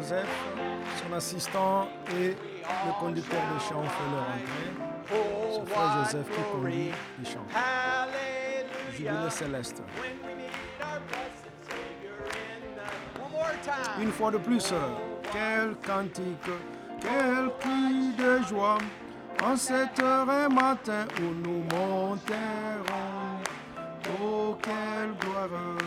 Joseph, son assistant et le conducteur de chant fait leur entrée. C'est frère Joseph qui conduit les chants. Jubilé céleste. Une fois de plus, quel cantique, quel cri de joie en cette heure matin où nous monterons. Oh, quelle gloire!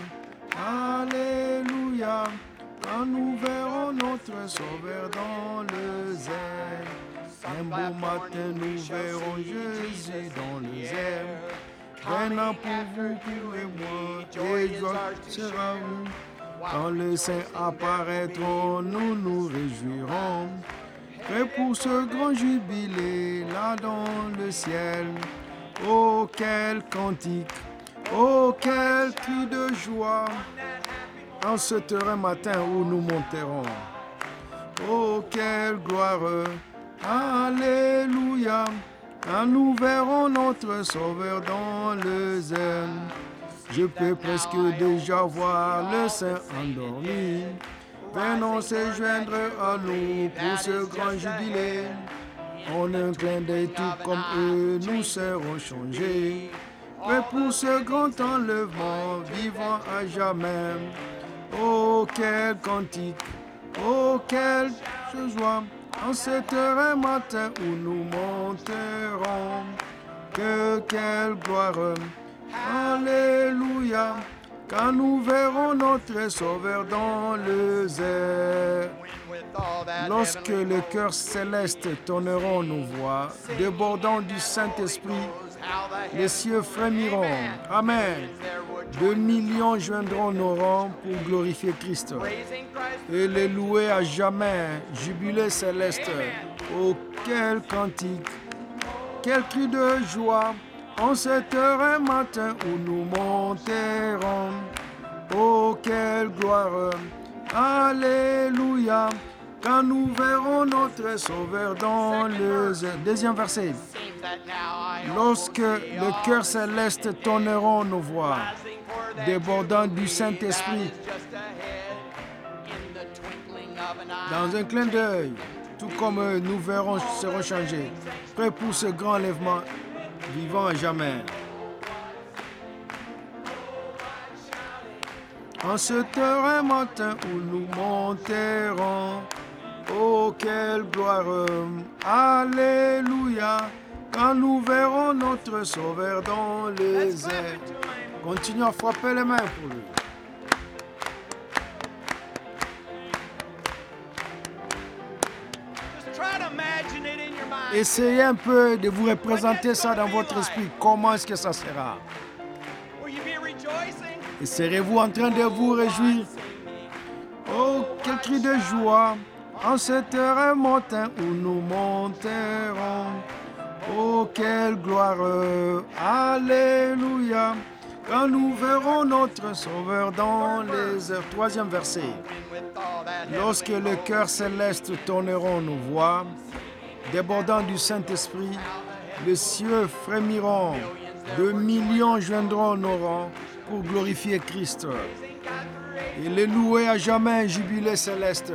Alléluia! Quand nous verrons notre Sauveur dans les airs. Un beau matin, nous verrons Jésus dans les airs. Venant pour vous, pour moi, et joie sera où. Quand les saints apparaîtront, nous nous réjouirons. Prêts pour ce grand jubilé, là dans le ciel. Oh, quel cantique! Oh, quel cri de joie en ce terrain matin où nous monterons. Oh, quelle gloire! Alléluia! Quand nous verrons notre Sauveur dans les airs. Je peux presque déjà voir le Saint endormi. Venons se joindre à nous pour ce grand jubilé. En un clin d'œil, tout comme eux, nous serons changés. Prêts pour ce grand enlèvement, vivant à jamais. Oh, quel cantique, oh, quelle joie, en cette heure matin où nous monterons. Que quelle gloire, alléluia, quand nous verrons notre Sauveur dans les airs. Lorsque les chœurs célestes tonneront nos voix, débordant du Saint-Esprit, les cieux frémiront. Amen. 2 millions joindront nos rangs pour glorifier Christ et les louer à jamais. Jubilé céleste. Oh, quel cantique, quel cri de joie en cette heure matin où nous monterons. Oh, quelle gloire. Alléluia. Quand nous verrons notre Sauveur dans les airs. Deuxième verset. Lorsque les chœurs célestes tonneront nos voix, débordant du Saint-Esprit, dans un clin d'œil, tout comme nous verrons seront changés, prêts pour ce grand enlèvement, vivant à jamais. En cette heure matin où nous monterons, oh, quelle gloire, alléluia, quand nous verrons notre Sauveur dans les airs. Continuons à frapper les mains pour lui. Essayez un peu de vous représenter ça dans votre esprit. Comment est-ce que ça sera? Et serez-vous en train de vous réjouir? Oh, quel cri de joie en cette heure matin où nous monterons. Oh, quelle gloire, alléluia, quand nous verrons notre Sauveur dans les airs. Troisième verset. Lorsque les chœurs célestes tonneront nos voix, débordant du Saint-Esprit, les cieux frémiront. 2 millions joindront nos rangs pour glorifier Christ et les louer à jamais. Jubilé céleste.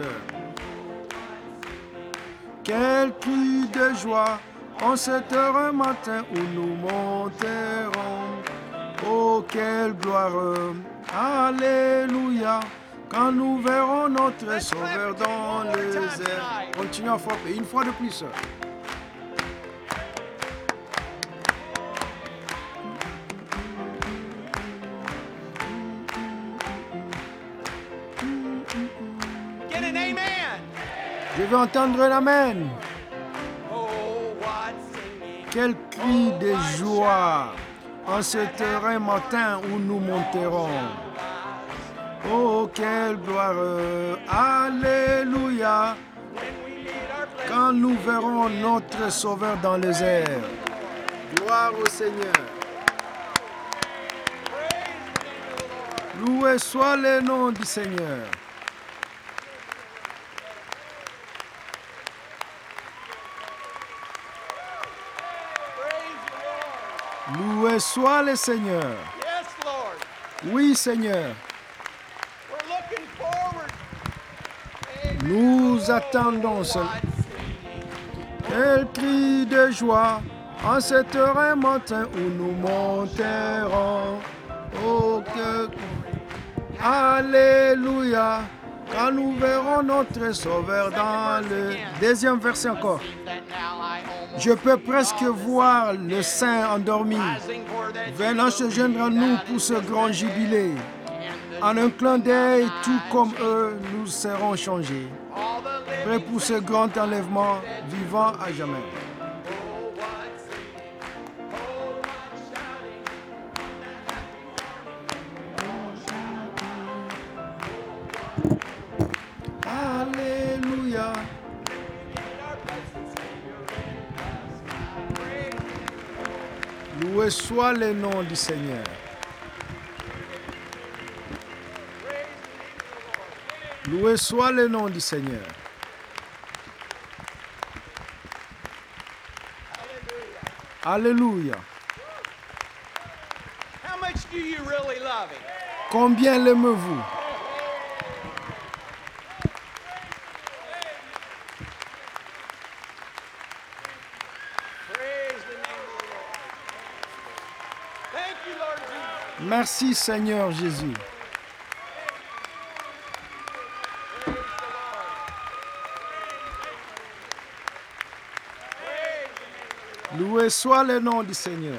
Quel cri de joie en cette heure matin où nous monterons. Oh, quelle gloire, alléluia, quand nous verrons notre Sauveur dans les airs. Continuons à frapper une fois de plus. Je veux entendre l'amen. Quel cri de joie en cet heure matin où nous monterons. Oh, quelle gloire, alléluia, quand nous verrons notre Sauveur dans les airs. Gloire au Seigneur. Loué soit le nom du Seigneur. Loué soit le Seigneur. Oui, Seigneur. Nous attendons cela. Quel cri de joie en cet heureux matin où nous monterons. Oh, que... Alléluia, quand nous verrons notre Sauveur dans le... Deuxième verset encore. Je peux presque voir le saint endormi venant se joindre à nous pour ce grand jubilé. En un clin d'œil, tout comme eux, nous serons changés. Prêts pour ce grand enlèvement, vivant à jamais. Alléluia. Loué soit le nom du Seigneur. Loué soit le nom du Seigneur. Alléluia. Combien l'aimez-vous? Merci Seigneur Jésus. Loué soit le nom du Seigneur.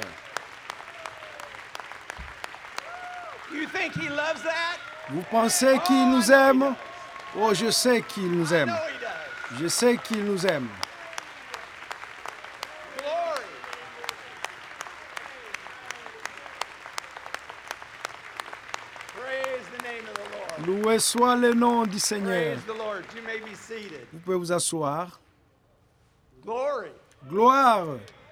Vous pensez qu'il nous aime? Oh, je sais qu'il nous aime. Je sais qu'il nous aime. Loué soit le nom du Seigneur. Vous pouvez vous asseoir. Gloire.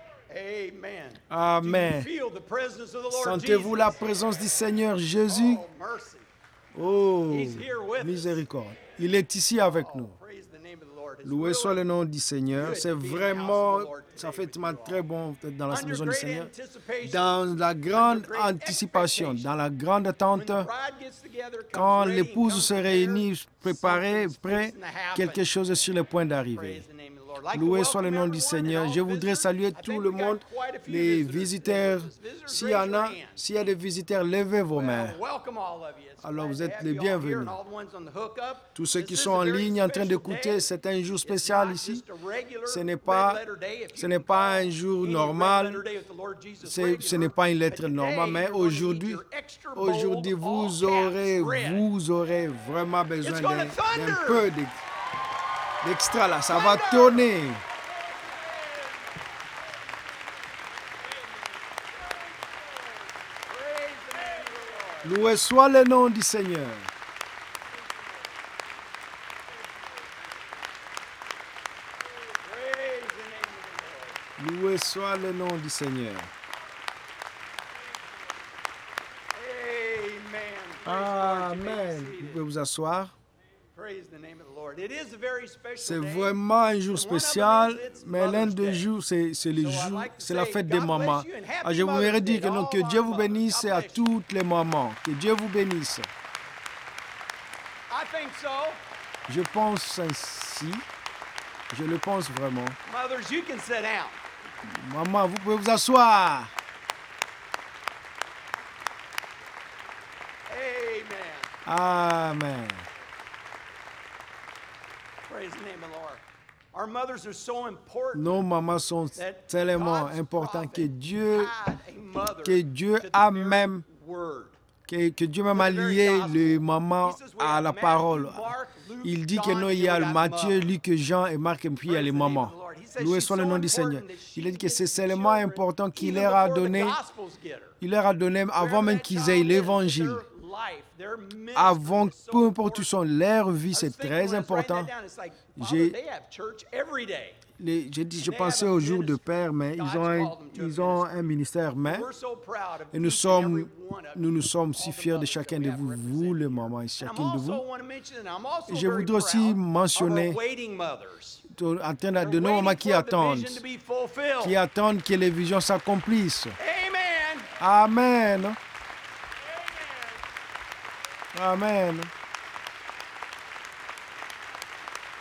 Amen. Sentez-vous la présence du Seigneur Jésus? Oh, miséricorde. Il est ici avec nous. Loué soit le nom du Seigneur. C'est vraiment, ça fait très bon d'être dans la maison du Seigneur. Dans la grande anticipation, dans la grande attente, quand l'épouse se réunit, préparée, prêt, quelque chose est sur le point d'arriver. Loué soit le nom du Seigneur. Je voudrais saluer tout le monde, les visiteurs. S'il y en a, s'il y a des visiteurs, levez vos mains. Alors vous êtes les bienvenus. Tous ceux qui sont en ligne en train d'écouter, c'est un jour spécial ici. Ce n'est pas un jour normal. Ce n'est pas une lettre normale, mais aujourd'hui, vous aurez vraiment besoin d'un peu d'extra là. Ça va tonner. Loué soit le nom du Seigneur. Loué soit le nom du Seigneur. Amen. Vous pouvez vous asseoir. C'est vraiment un jour spécial, mais l'un des jours, c'est la fête des mamans. Alors je voudrais dire que Dieu vous bénisse à toutes les mamans. Que Dieu vous bénisse. Je pense ainsi. Je le pense vraiment. Maman, vous pouvez vous asseoir. Amen. Nos mamans sont tellement importantes que Dieu a même a lié les mamans à la parole. Il dit que non, il y a Matthieu, Luc, Jean et Marc, et puis il y a les mamans. Loué soit le nom du Seigneur. Il a dit que c'est tellement important qu'il leur a donné avant même qu'ils aient l'évangile. Avant, peu importe où sont, leur vie, c'est très important. Je pensais au jour de Père, mais ils ont un ministère, mais et nous sommes si fiers de chacun de vous, les mamans, et chacune de vous. Et je voudrais aussi mentionner de nos mamans qui attendent que les visions s'accomplissent. Amen. Amen.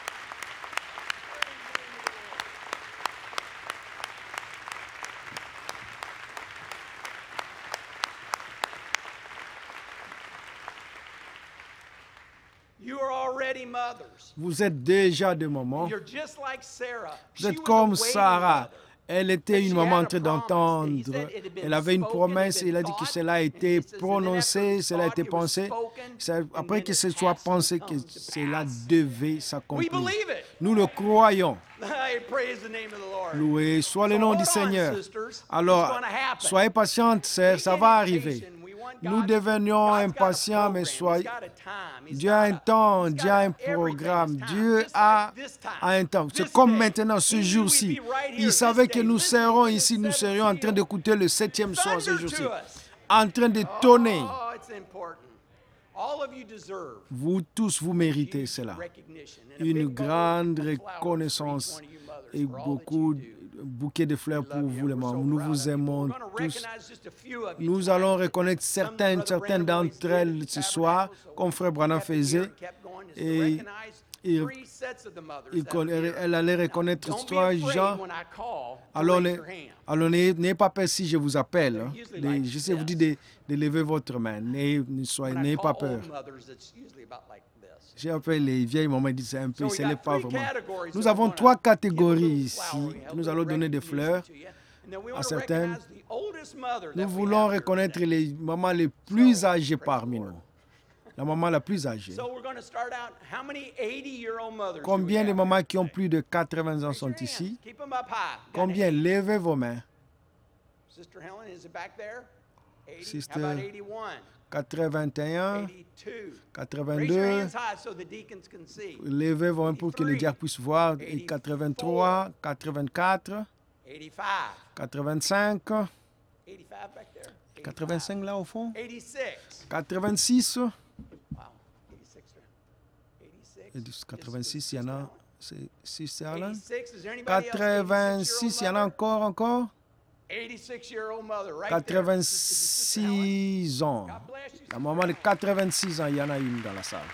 already mothers. Vous êtes déjà des mamans. You're just like Sarah. Vous She êtes was a comme waiting Sarah. mother. Elle était une maman en train d'entendre. Elle avait une promesse. Il a dit que cela a été prononcé, cela a été pensé. Après que ce soit pensé, que cela devait s'accomplir. Nous le croyons. Loué soit le nom du Seigneur. Alors, soyez patientes, sœurs, ça va arriver. Nous devenions impatients, mais soyez... Dieu a un temps, Dieu a un programme, Dieu a un temps. C'est comme maintenant, ce jour-ci. Il savait que nous serons ici, nous serions en train d'écouter le 7e soir ce jour-ci. En train de tonner. Vous tous, vous méritez cela. Une grande reconnaissance et beaucoup de bouquet de fleurs pour vous, les membres. Nous vous aimons tous. Nous allons reconnaître certaines d'entre elles ce soir, comme Frère Branham faisait. Et elle allait reconnaître trois gens. Alors, n'ayez pas peur si je vous appelle. Je sais vous dire de lever votre main. N'ayez pas peur. J'ai appelé les vieilles mamans et dit c'est un peu, ce n'est pas vraiment. Nous avons 3 catégories ici. Nous allons donner des fleurs à certaines. Nous voulons reconnaître les mamans les plus âgées parmi nous. La maman la plus âgée. Combien de mamans qui ont plus de 80 ans sont ici? Combien? Levez vos mains. Sister 81, 82, levez vos mains pour que les diacres puissent voir, et 83, 84, 85, 85 là au fond, 86, 86, il y en a, c'est 6 Alan, 86, il y en a encore, 86 ans. La maman de 86 ans, il y en a une dans la salle.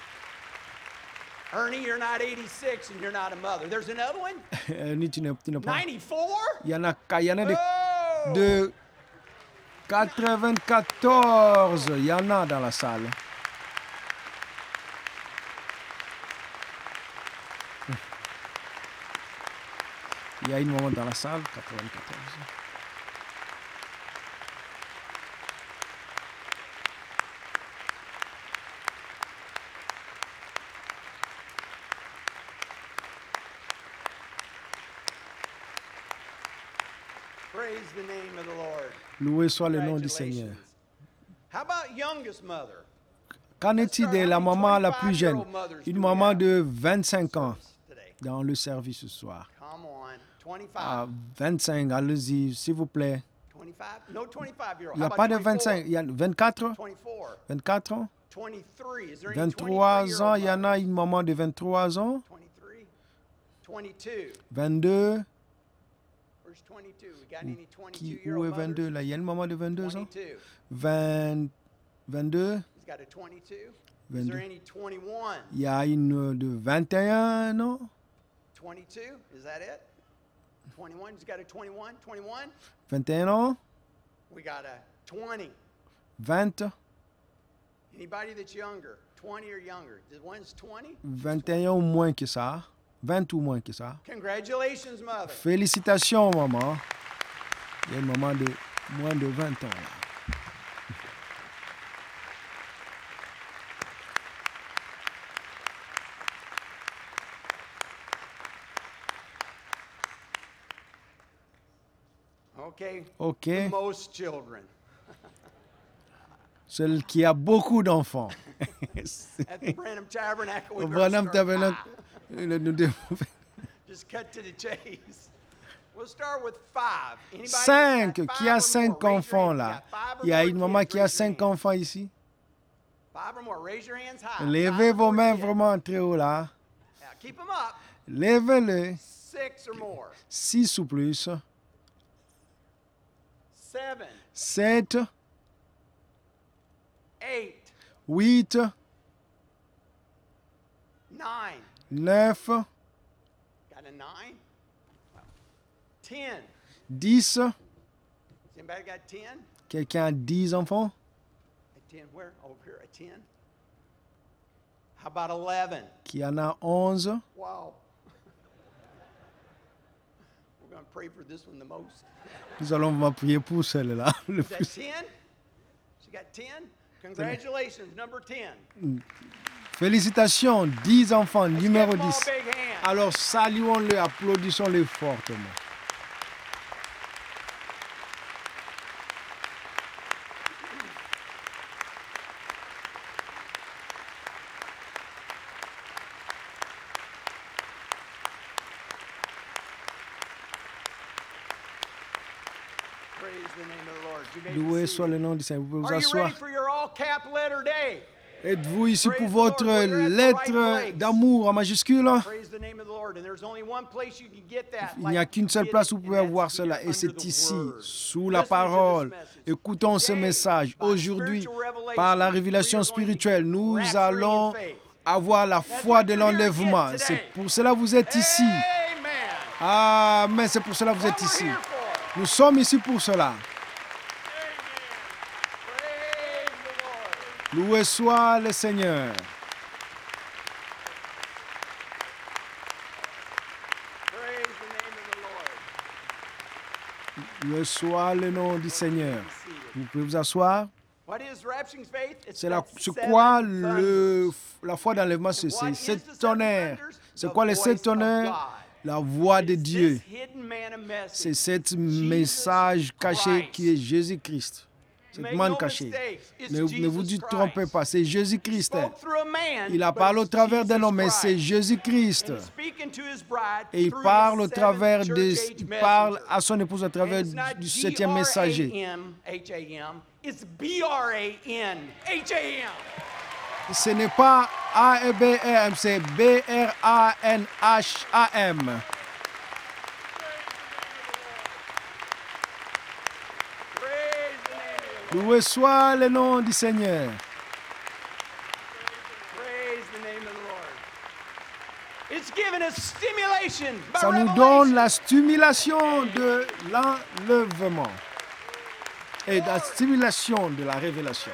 Ernie, you're not 86 and you're not a mother. There's another one? Ernie, tu n'es pas. 94? Il y en a de 94. Il y en a dans la salle. Il y a une maman dans la salle, 94. Loué soit le nom du Seigneur. Qu'en est-il de la maman la plus jeune? Une maman de 25 ans dans le service ce soir. 25, allez-y, s'il vous plaît. Il n'y a pas de 25, il y a 24? 24 ans? 23 ans, il y en a une maman de 23 ans? 22? Où est 22 là? Il y a une maman de 22 ans? 22? 22. Il y a une de 21 ans? 21 ans? 20? 21 ou moins que ça? 20 ou moins que ça? Félicitations, maman. Il y a une maman de moins de 20 ans là. OK. Celle qui a beaucoup d'enfants. Au Branham Tabernacle, Just cut to the chase. We'll start with 5. 5, qui a 5 enfants là. Il y a une maman qui a 5 enfants ici. Levez vos mains vraiment très haut là. Levez-les. 6 ou plus. 7. 8. 9. 10. Quelqu'un a 10 enfants? How about 11? Qui en a 11? Wow. We're going to pray for this one the most. Nous allons prier pour celle-là. Is that 10? She got 10? Congratulations, number 10. Félicitations, 10 enfants, Let's numéro give them all 10. a big hand. Alors saluons-le, applaudissons-le fortement. Praise the name of the Lord. You may be Loué seated. soit le nom du Seigneur. Vous pouvez vous Are you asseoir. ready for your all-cap letter day? Êtes-vous ici pour Praise the votre Lord, we're at the lettre right place. d'amour en majuscule? Praise the name of the Lord. And there's only one place you can get that. Il n'y a qu'une seule place où vous pouvez avoir cela, et c'est ici, sous la parole. Écoutons ce message. Aujourd'hui, par la révélation spirituelle, nous allons avoir la foi de l'enlèvement. C'est pour cela que vous êtes ici. Amen. Amen, c'est pour cela que vous êtes What we're ici. here for. Nous sommes ici pour cela. Praise the Lord. Loué soit le Seigneur. Praise the name of the Lord. Loué soit le nom du Seigneur. Vous pouvez vous asseoir. What is rapturing faith? It's C'est that quoi seven thunders. la foi d'enlèvement? C'est What is sept the seven tonnerres. thunders? C'est The quoi les voice 7 of tonnerres? God. La voix de It's Dieu. this hidden manna message. C'est ce Jesus message caché Christ. qui est Jésus-Christ. Cette Make manne no cachée. mistakes, it's Ne vous Jesus trompez Christ. pas, c'est Jésus-Christ. Spoke through a man, Il a but parlé au it's travers d'un Jesus homme, mais c'est Christ. Jésus-Christ. And he's speaking to his bride Et il through parle his au travers seventh de, church age il parle messenger. à son épouse au travers And it's not du 7e messager. G-R-A-N-H-A-M, it's B-R-A-N-H-A-M. Ce n'est pas A-E-B-R-M, c'est B-R-A-N-H-A-M. Praise the name of the Lord. Loué soit le nom du Seigneur. Praise the name of the Lord. It's given us stimulation by Ça nous revelation. donne la stimulation de l'enlèvement et la stimulation de la révélation.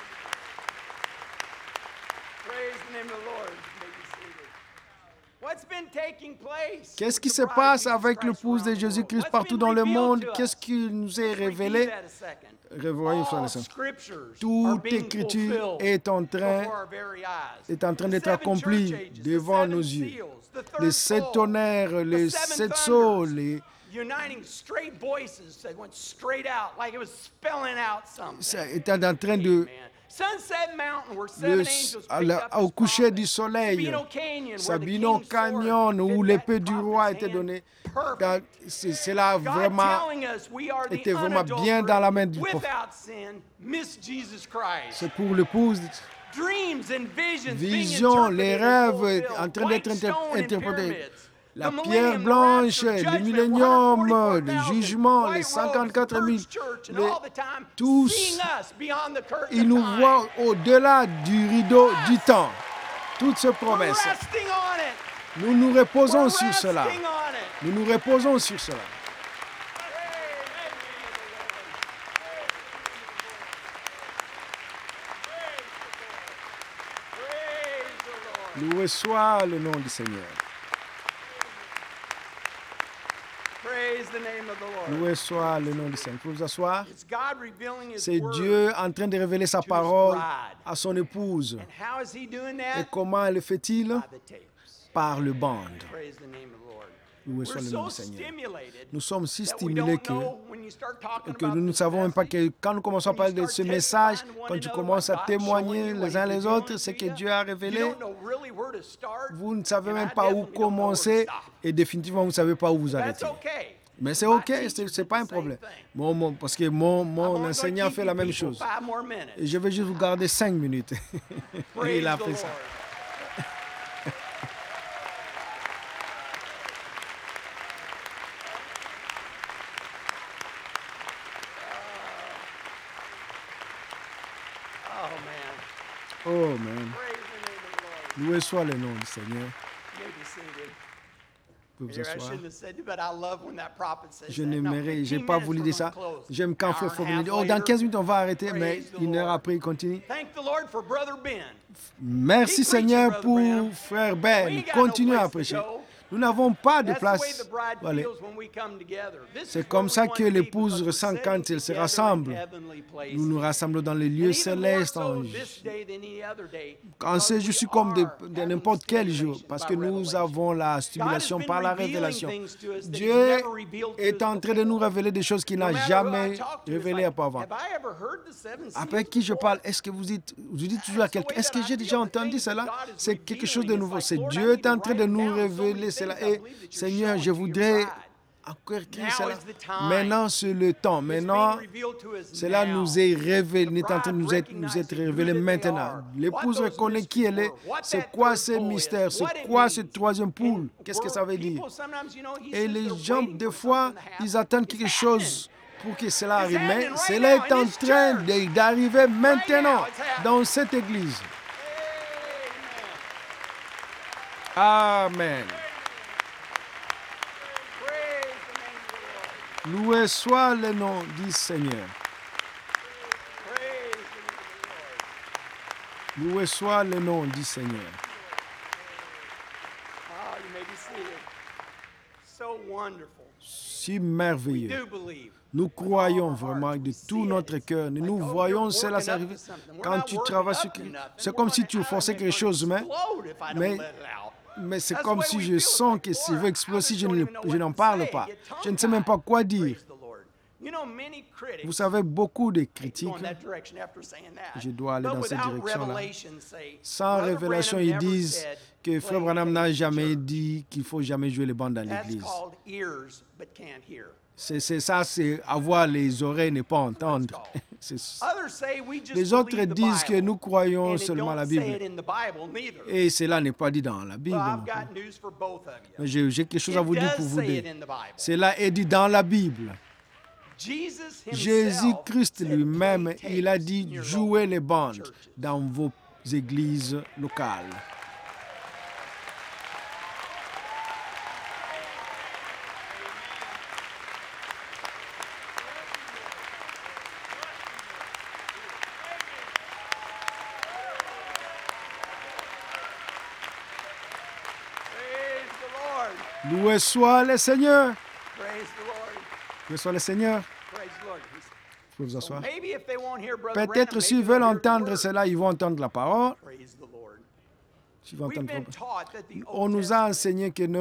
Praise the name of the Lord. You may be seated. What's been taking place? Qu'est-ce qui with se the bride passe of Jesus avec Christ l'épouse de around the world? Jésus-Christ What's partout been dans le revealed monde? to us? Qu'est-ce qui nous est Let's review révélé? that a second. Revoyons ça. All scriptures are Toute being écriture fulfilled est en train before our very eyes. est en train The d'être seven accomplie church ages, devant the nos seven yeux. seals, the third Les 7 bowl, tonnerres, the les seven 7 sceaux, thunders, les... uniting straight voices that went straight out like it was spelling out something. ça était en train de... Amen. Sunset Mountain, where seven angels picked up au his coucher du prophets. soleil, Sabino Canyon, where the Sabino king's sword Canyon, où fit l'épée that du roi prophet's était hand. donnée, Perfect. c'est là God vraiment, telling us we are the était vraiment bien dans la main du prophète. without sin, Miss Jesus Christ. c'est pour l'épouse. Dreams and visions Visions, being les interpreted and rêves fulfilled. en train d'être White stone and interprétés. pyramids. La The pierre millennium, the blanche, rapture, le judgment, millénium, 144,000, le jugement, les white 54 000, robes, purged church, and les- all the time tous, seeing us beyond the curtain il of nous time. voit au-delà du rideau du temps. Toutes ces We're promesses. resting on it. Nous nous reposons We're sur cela. resting on it. Nous nous reposons sur cela. Praise the Lord. Loué soit le nom du Seigneur. Praise the name of the Lord. Loué soit le nom du Seigneur. Vous pouvez vous asseoir. It's God revealing His C'est word. Dieu en train de révéler sa his parole bride. à son épouse. And how is He doing Et that? comment le fait-il? By the tapes. Par le bande. Praise the name of the Lord. Loué We're soit le nom so du Seigneur. stimulated Nous sommes si that we stimulés don't know when you start talking que about nous ne this savons même pas message, que quand nous commençons à parler de ce message, quand tu commences à témoigner les uns les autres ce que Dieu a you révélé, don't know really where to start. vous ne savez and même I pas où definitely don't know where to commencer stop. et définitivement vous ne savez pas où vous That's arrêter. okay. Mais c'est My ok, teacher c'est did pas the un same problème. thing. Parce que I'm mon only gonna enseignant keep fait you la même people chose. 5 more minutes. Et je vais juste vous garder 5 minutes. Et Praise il a the fait Lord. ça. Oh man. Oh man. Praise the name of the Lord. Loué soit le nom du Seigneur. You may be seated. Vous Here, I asseoir. shouldn't have said it, but I love when that prophet says Je that. No, n'aimerais, j'ai 15 pas minutes voulu we're dire gonna ça. close. J'aime quand Hour Frère and a Fauve me half dit, oh, dans later. 15 minutes on va arrêter, mais Praise the une heure Lord. après il continue. Thank the Lord for Brother Ben. Merci Keep preaching, Seigneur Brother pour Branham. Frère We Ben. ain't got no Continue à place to prêcher. go. Nous n'avons pas de That's the way place. the bride Voilà. feels when we come together. This is C'est where comme we ça want que to be l'épouse because we're ressent sitting quand elle se together in rassemble. heavenly places. Nous nous rassemblons dans les And lieux even more célestes. so this day than any other day, En ces because jours, we c'est comme de are n'importe quel having jour, stimulation parce by que nous revelation. avons la God has stimulation been par la revealing révélation. things to us that He's Dieu never revealed to est us en train de nous before. révéler des choses qu'il No n'a matter who I jamais talk to, it's révélées like, auparavant. have I ever heard the seven Avec seals qui je before? parle, est-ce que vous dites toujours à quelqu'un, est-ce que j'ai déjà entendu cela? C'est quelque chose de nouveau. C'est Dieu est en train de nous révéler cela. Et Seigneur, je voudrais encore écrire cela. Maintenant, c'est le temps. Maintenant, cela nous est révélé, est en train de nous être révélé maintenant. L'épouse reconnaît qui elle est. C'est quoi ces mystères? C'est quoi cette troisième poule? Qu'est-ce que ça veut dire? Et les gens, des fois, ils attendent quelque chose pour que cela arrive. Mais cela est en train d'arriver maintenant dans cette église. Amen. Loué soit le nom du Seigneur. Loué soit le nom du Seigneur. Oh, you may be seated. So wonderful. Si We merveilleux. do believe. Nous croyons vraiment de tout notre cœur. Et nous voyons cela s'arriver. Quand tu travailles sur quelque chose, c'est comme si tu forçais quelque chose, mais c'est comme si je sens que si je veux exploser, je n'en parle pas. Je ne sais même pas quoi dire. Vous savez, beaucoup de critiques, je dois aller dans cette direction-là. Sans révélation, ils disent que Frère Branham n'a jamais dit qu'il ne faut jamais jouer les bandes dans l'église. C'est ça, c'est avoir les oreilles, ne pas entendre. Les autres disent que nous croyons seulement la Bible. Et cela n'est pas dit dans la Bible. Mais j'ai quelque chose à vous dire pour vous deux. Cela est dit dans la Bible. Jésus-Christ lui-même, il a dit « Jouez les bandes dans vos églises locales ». Loué soit le Seigneur. Loué soit le Seigneur. Vous pouvez vous asseoir. Peut-être s'ils veulent entendre cela, ils vont entendre la parole. On nous a enseigné que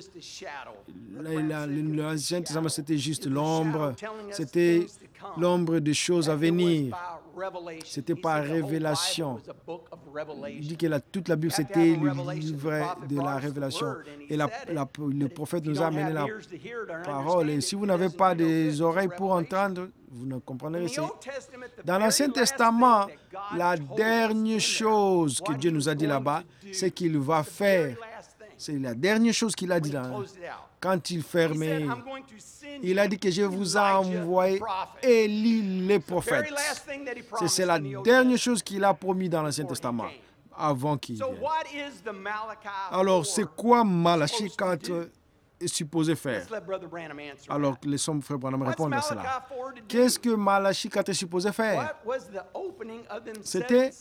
l'Ancien Testament, c'était juste l'ombre. C'était l'ombre des choses à venir. C'était par révélation. Il dit que toute la Bible, c'était le livre de la révélation. Et le prophète nous a amené la parole. Et si vous n'avez pas des oreilles pour entendre, vous ne comprendrez rien. Dans l'Ancien Testament, la dernière chose que Dieu nous a dit là-bas, c'est qu'il va faire. C'est la dernière chose qu'il a dit là. Quand il fermait, il a dit que je vous ai envoyé Élie le prophète. C'est la dernière chose qu'il a promis dans l'Ancien Testament, avant qu'il vienne. Alors, c'est quoi Malachie 4 est supposé faire? Alors, laissons Frère Branham répondre à cela. Qu'est-ce que Malachie 4 est supposé faire? C'était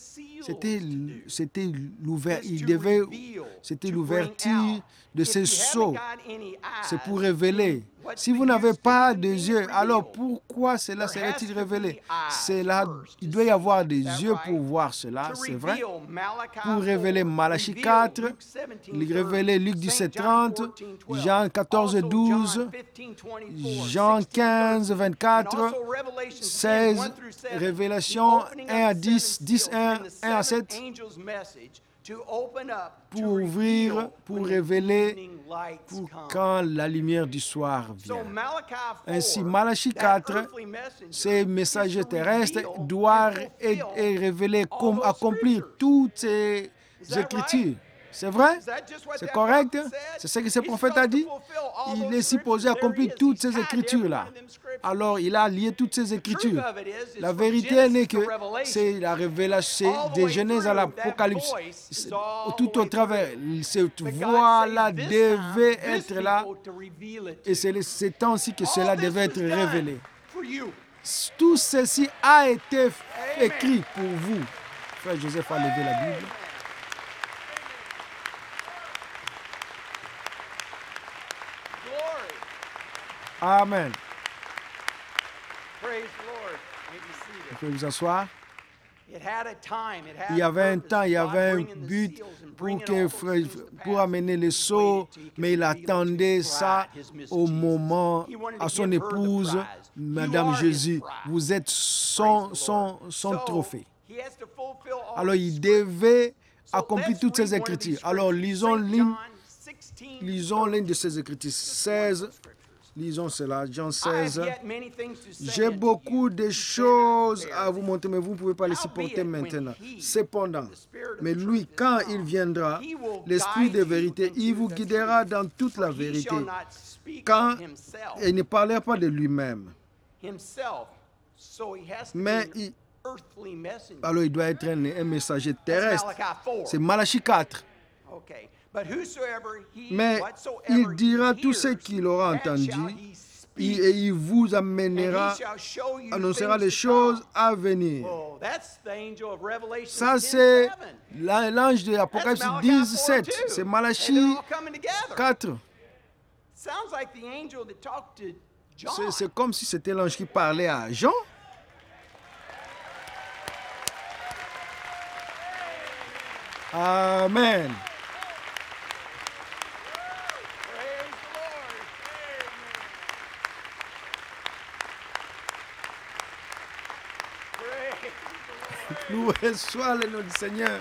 l'ouverture de ces sceaux. C'est pour révéler. Si vous n'avez pas de yeux, alors pourquoi cela serait-il révélé? Il doit y avoir des yeux pour voir cela, c'est vrai. Pour révéler Malachie 4, il révélait Luc 17, 30, Jean 14, 12, Jean 15, 24, 16, Révélation 1 à 10, 10, 1 à 7, pour ouvrir, pour révéler, pour quand la lumière du soir vient. Ainsi, Malachie 4, ces messagers terrestres doivent révéler, accomplir toutes ces écritures. C'est vrai? Is that just what C'est that correct? prophet said? C'est ce que ce He's prophète a supposed to dit? fulfill all Il those est supposé scriptures. accomplir There he is. toutes He's ces tied to every écritures-là. one of them scriptures. Alors, il a lié toutes ces The truth écritures. of it is La from vérité Genesis n'est to que Revelation, c'est la révélation all the de way Genèse à through, that l'Apocalypse. voice is all the Tout au way travers, through. cette But God voix-là saved this devait time, this être là. people to reveal it Et to c'est you. ces temps-ci que cela All this devait was être done révélé. for you. Tout ceci a été Amen. écrit pour vous. Frère Joseph a levé la Bible. Glory. Amen. Praise the Lord. May be seated. Vous pouvez vous asseoir. It had a time, it had Il y avait un purpose. temps, il y God avait un bringing the but seals and pour, bringing que, all those things to pour pass. amener les He sceaux, waited till he could mais il reveal it to attendait his ça bride, his Miss au Jesus. moment He wanted to à son give her the épouse, prize. Madame You are his Jésus. prize. Vous êtes son Praise the Lord. So, trophée. he has to fulfill all Alors these il devait So accomplir let's toutes ces read one of these écritures. Alors scriptures. lisons Saint l'une, John 16, lisons l'une de 13. ces écritures. Just one of 16, those scriptures. lisons cela, Jean I 16. have yet many things to say J'ai unto beaucoup you. de You choses cannot à bear vous them. montrer, mais vous ne pouvez pas les supporter maintenant. Cependant, mais lui, quand il viendra, l'Esprit de vérité, il vous guidera dans toute la For he vérité. shall not speak Quand of himself, il ne parlera pas de lui-même, so he has to mais be an earthly messenger. alors il doit être un messager That's terrestre. Malachi 4. C'est Malachie 4. Okay. But whosoever he, Mais whatsoever il dira he tout ce hears, qu'il aura that entendu, shall he speak, et il vous and amènera, he shall show you annoncera things les to choses come. à venir. Oh, that's the angel of Revelation Ça, c'est 10:7. l'ange de l'Apocalypse That's Malachi 4 17. too. C'est And Malachie they're all coming together. 4. Sounds like the angel that talked to John. C'est comme si c'était l'ange qui parlait à Jean. Amen. Praise the Lord. Praise the Lord. Loué soit le nom du Seigneur.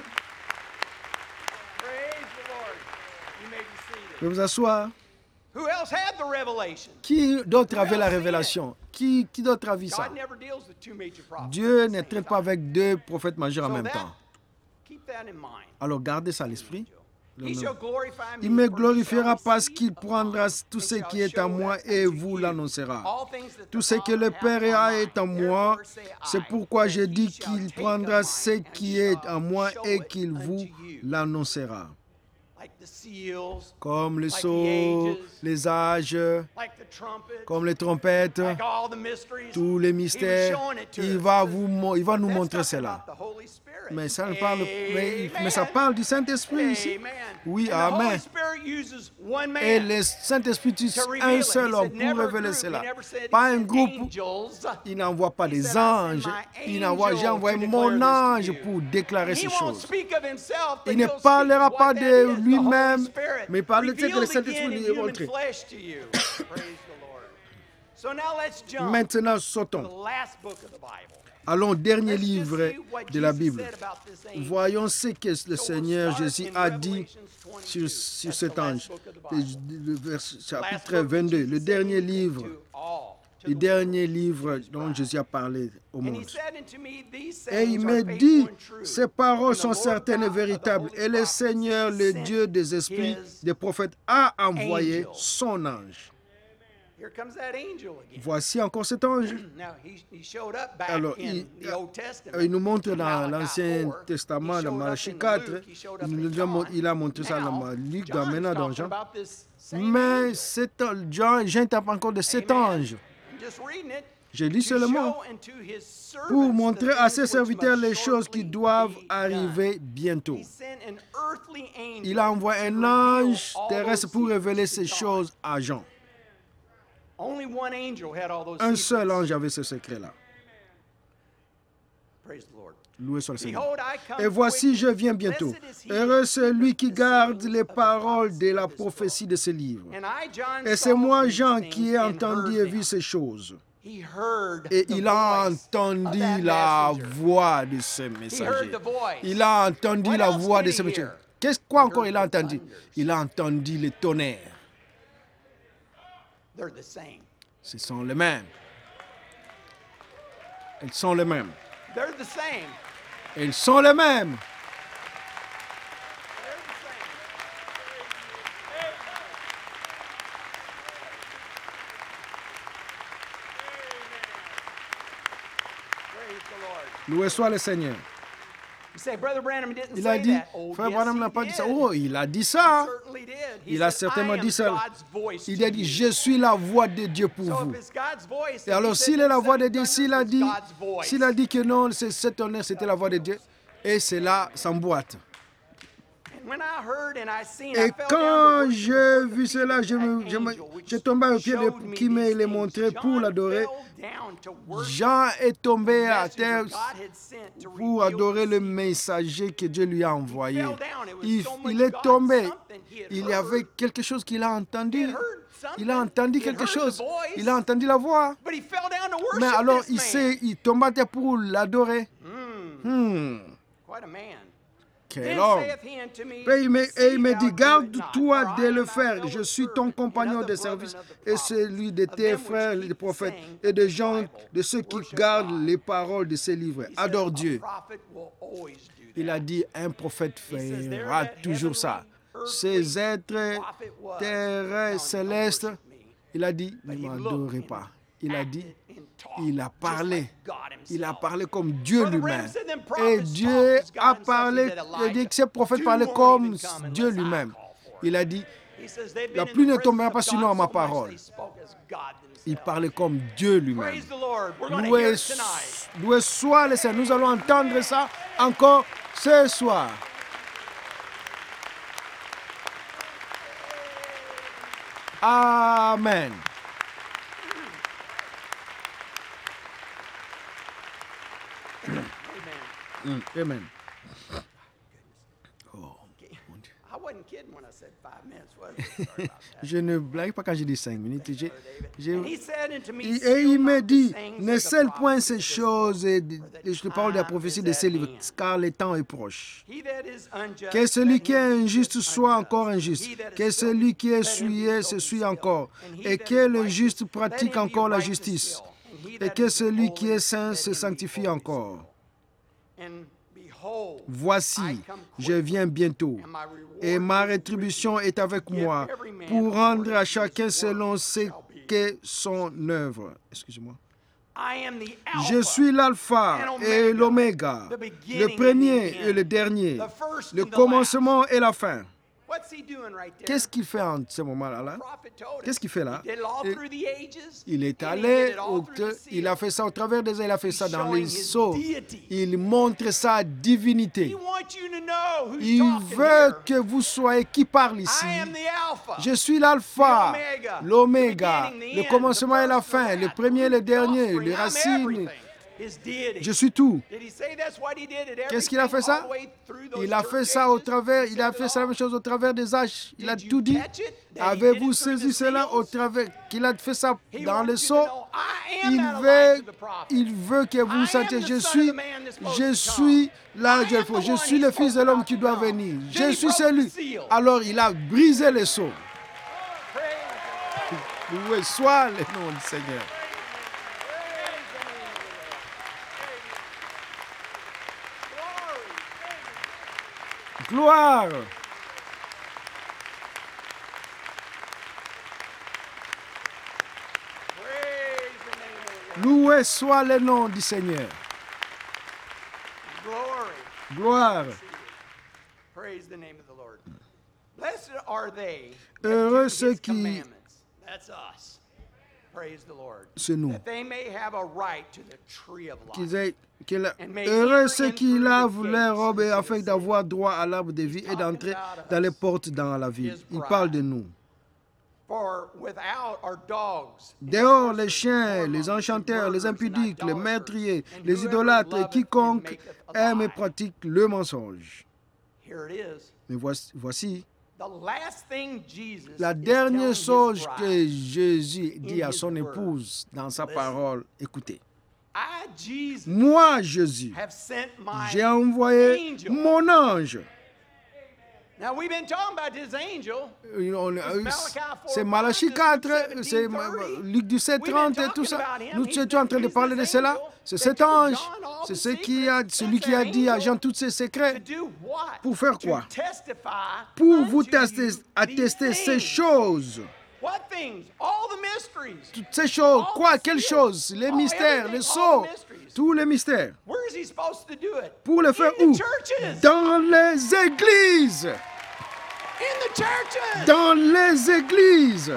Praise the Lord. You may be seated. Vous pouvez vous asseoir. Who else had the revelation? Qui d'autre avait la révélation? Qui d'autre a vu ça? God never deals with two major prophets. Dieu at the ne same traite pas time. avec deux prophètes majeurs en So même that- temps. Keep that in mind. Alors gardez ça à l'esprit. He shall glorify me, Il me for he glorifiera shall parce receive qu'il of prendra mine, tout and ce shall qui est à show moi it et unto vous you. l'annoncera. All things that the Tout ce que Father le hath Père are a mine. est en moi, Therefore say c'est I, pourquoi that je he dis shall qu'il take prendra of ce mine, qui and est shall en moi show et it qu'il vous unto you. l'annoncera. Like the seals, Comme les like the sceaux, ages, les âges, like the trumpets, comme les trompettes, like all the mysteries. tous les He was mystères. showing it to Il us. va, That's il va nous talking montrer about cela. the Holy Spirit. Mais ça, ne parle, mais ça Amen. parle du Saint-Esprit ici. Amen. Oui, And the Holy amen. Spirit uses one man Et le Saint-Esprit utilise to reveal un it. seul He homme said, pour never a révéler group. cela. He never said he Pas un sent groupe. angels. Il n'envoie pas He des said, I send anges. my Il n'envoie, angel j'envoie to mon declare this ange to you. pour déclarer He ces won't choses. speak of himself, but Il ne he'll parlera speak pas what de that is, the Holy lui-même, Spirit, mais par le fait que le revealed Saint-Esprit again in lui est human montré. flesh to you. Praise the Lord. So now let's jump Maintenant, to the sautons. last book of the Bible. Allons au dernier Let's just livre see what de la Jesus Bible. said about this angel. Voyons ce que le So we'll Seigneur start Jésus in a dit Revelations 22. sur That's cet the last ange. book of the Bible. Le Last chapitre book that 22, Jesus le said dernier anything livre. to all, to Le the dernier world, livre to his dont bride. Jésus a parlé au And he monde. said unto me, these Et il sayings me are dit, faithful and true. ces paroles And the sont Lord certaines et God of the véritables. holy Et le prophets Seigneur, le sent Dieu des esprits, his des prophètes, a envoyé angel. son ange. Here comes that angel again. Voici encore cet ange. Now he showed up back Alors, in the Old Testament. il nous montre dans Malachi l'Ancien 4. Testament, He dans showed Malachie up in 4, Luke. He showed up il, in nous a John. il a montré ça dans Now, Luc, John's maintenant dans talking Jean. about this same Mais angel. Jean tape encore de cet Amen. ange. I'm just reading it. Je lis To seulement show unto his servants pour the montrer à things ses which serviteurs must les choses qui shortly doivent be arriver done. bientôt. He sent an earthly angel Il a envoyé to un reveal ange all terrestre those pour secrets révéler to ces John. choses à Jean. Only one angel had all those Un secrets. seul ange avait ce secret-là. Praise the Lord. Loué soit le Seigneur. Behold, I come Et voici, quickly. je viens bientôt. Blessed is he Heureux that celui qui keepeth the garde sayings les of the paroles prophecy de la of this book. prophétie de ce livre. And I, John, Et c'est saw moi, these Jean, things qui ai and entendu heard et vu them. ces choses. He heard Et the il a voice of entendu that la messenger. voix de ce He messager. heard the voice. Il a entendu What la else voix did de he ce messager. hear? Quoi He encore heard il a the entendu? thunders. Il a entendu les tonnerres. They're the same. Ce sont les mêmes. Elles sont les mêmes. They're the same. Elles sont les mêmes. They're the same. the Lord. Loué soit le Seigneur. You say, Brother Branham didn't Il a say dit, that. Oh, Frère yes, Branham he n'a pas dit ça. did. Oh, il a dit He ça. certainly did. He Il a said, certainement I am dit ça. God's voice Il to a dit, you. je suis la voix de Dieu pour So vous. if it's God's voice, Et and alors, he said s'il est la that voix de seven Dieu, thunders s'il a was dit, God's voice. s'il a dit que non, cet honneur, c'était la voix de Dieu, et c'est là, s'emboîte. And when I heard and I seen, Et I fell down to quand worship j'ai before the vu feet cela, of that angel, which j'ai tombé au pied showed me qui me these les things. montré pour John l'adorer. fell down to worship Jean est tombé the à messenger terre God had sent to pour reveal adorer the le secret. messager que Dieu lui a envoyé. He fell down. It was Il, so much il est God, tombé. something he had Il y avait heard. quelque chose qu'il a He entendu. had heard something. Il a entendu He had quelque heard the chose. voice, Il a entendu la voix. but he fell down to Mais worship alors, this man. il tombe à terre pour l'adorer. Quite a man. Quel Then homme. saith he unto me, Et il me See dit, thou garde-toi do it de not, le for I am faire. thy Je fellow suis ton servant, compagnon and de other service brethren of the et prophets, celui de of tes them which frères, keep les prophètes, the saying et de of the gens, Bible, de ceux qui worship gardent God. les paroles de ces livres. He said, Adore a Dieu. prophet will always do Il that. a dit, un prophète says, there fera that toujours ça. heavenly, Ces êtres prophet was terrestres, telling, célestes, "Don't worship me." il a dit, ne But he m'adorez looked pas. and Il a dit, acted and talked il a just parlé. like God Il a himself. parlé comme Dieu Brother lui-même. Branham said them Et prophets Dieu talked as God a himself. parlé, He said, il a dit que ces prophètes "Dew parlaient won't comme even come Dieu unless I lui-même. call for it." Il a dit, He says, "They've la been in pluie the ne presence tombera of pas sur God nous à ma so much parole. they spoke as God Il themselves." parlait comme Dieu lui-même. Praise the Lord. We're going to hear Loué, it tonight. loué soit le Seigneur. Nous allons entendre ça encore ce soir. Amen. Amen. Amen. I wasn't kidding when I said 5 minutes, was I? Sorry about that. Je ne blague pas quand j'ai dit 5 minutes. And he said unto me, Et "Seal il me not the dit, sayings ne of the scelle point prophets ces of this choses book, et for the les paroles de la time prophétie is de at ces livres, hand. car le temps est proche. He that is unjust, Que celui let qui est him be injuste just soit unjust. encore injuste. He that is Que filthy, celui qui est let him be souillé se filthy souille still. encore. And he Et that que is le righteous, juste let pratique him be encore la righteous justice. still. And he Et that que is celui qui holy, est saint let se him be sanctifie holy encore. still. And behold, Voici, I come je quickly, viens bientôt, and my reward et ma is with rétribution me, est avec to give moi, every man pour rendre à according to chacun his selon work ce shall be. qu'est son œuvre. Excusez-moi. I am the Je Alpha suis l'alpha and et Omega, l'oméga, the beginning le premier and the et le end, dernier, the first le and the commencement et la fin. What's he doing right there? Qu'est-ce qu'il fait en ce moment-là? The prophet told us. Qu'est-ce qu'il fait là? He did it all Et through the ages, il est and he did allé, it all through the il a seal. fait ça au travers des âges, il a fait ça dans showing les his sceaux. deity. Il montre sa divinité. He wants you to know who's Il talking veut here. que vous soyez qui parle ici. I am the Alpha. Je suis l'alpha, the l'oméga, beginning, the le end, commencement the et la first, fin, the le last, premier et le the dernier, offspring. les I'm racines. everything. His deity. Je suis tout. Did he say that's what he did at Qu'est-ce qu'il a fait everything all ça? the way through those Il a fait church ça au ages? travers, He il a said fait it ça la all. même chose au travers des âges. Il a Did you tout dit. catch it? That he Avez-vous did it through saisi the cela au seals? travers qu'il a fait ça He dans wants le you to sceau? know, I am Il that veut, Elijah the prophet. il veut que vous I am sachiez, the je son suis, of the man that's supposed je to suis come. là, I am the je one suis he's le fils de l'homme supposed qui to doit come. venir. Then Je he suis broke the celui. seal. Alors il a brisé le sceau. Praise Loué soit le nom du Seigneur. Gloire. the name of the Lord. Loué soit le nom du Seigneur. Glory. Gloire. Praise the name of the Lord. Blessed are they Heureux that do ceux his qui- commandments. That's us. Praise the Lord. C'est nous. That they may have a right to the tree of life. Heureux ceux qui lavent leurs robes afin d'avoir droit à l'arbre de vie et d'entrer dans les portes dans la ville. Il parle de nous. For without are dogs, Dehors, les chiens, les enchanteurs, les impudiques, les meurtriers, les idolâtres et quiconque aime et pratique le mensonge. Here it is. Mais voici The last thing Jesus la is dernière telling his chose bride, que Jésus dit à his son word. épouse dans sa Listen. parole. Écoutez, I, Jesus, moi, Jésus, have sent my j'ai envoyé angel. mon ange. Now we've been talking about this angel. C'est Malachie 4, c'est Luc 17, 30 et tout ça. Nous étions en train de parler de cela. C'est cet ange, c'est celui qui a dit à Jean tous ses secrets. To do what? Pour faire To quoi? testify Pour vous unto you attester these ces things. choses. What things? All the mysteries. Toutes ces choses. Quoi? Quelles choses? Les mystères, les sceaux, tous les mystères. Where is he supposed to do it? Pour le faire In où? the churches. Dans les églises. In the churches. Dans les églises.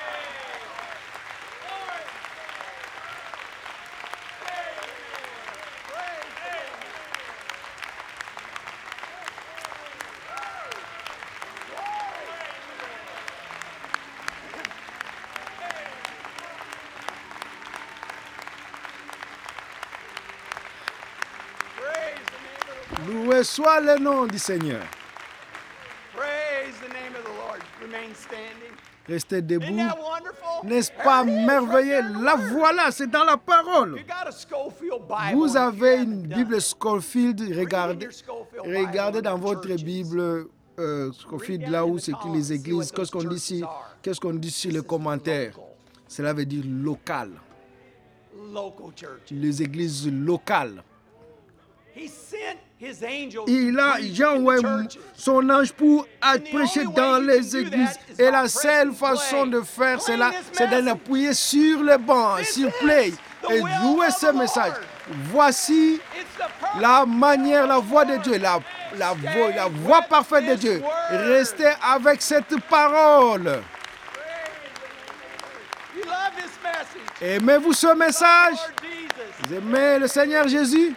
Loué soit le nom du Seigneur. Praise the name of the Lord. Remain standing. Restez Isn't debout. that wonderful? N'est-ce pas There it is, right merveilleux? there in the La Word. voilà, c'est dans la parole. You got a Schofield Bible. Vous and if you avez haven't une done Bible it, Scofield, read in regardez, your Schofield Bible regardez dans in the votre churches. Bible Scofield, là où c'est que les églises, qu'est-ce qu'on dit sur les commentaires? Cela veut dire local. Local church. Les églises locales. He sent his angels Il a to preach Jean in the envoyé churches. son ange pour And the prêcher only way dans you les can do églises. that is Et by la pressing seule façon play. de faire Play cela, this c'est message. d'appuyer sur le banc, This sur is play, the et will jouer of ce the message. Lord. Voici It's the perfect la manière, la voix de Dieu, la voix parfaite de Dieu. Restez avec cette parole. You love this message. Aimez-vous ce message? Lord Jesus. Vous aimez le Seigneur Jésus?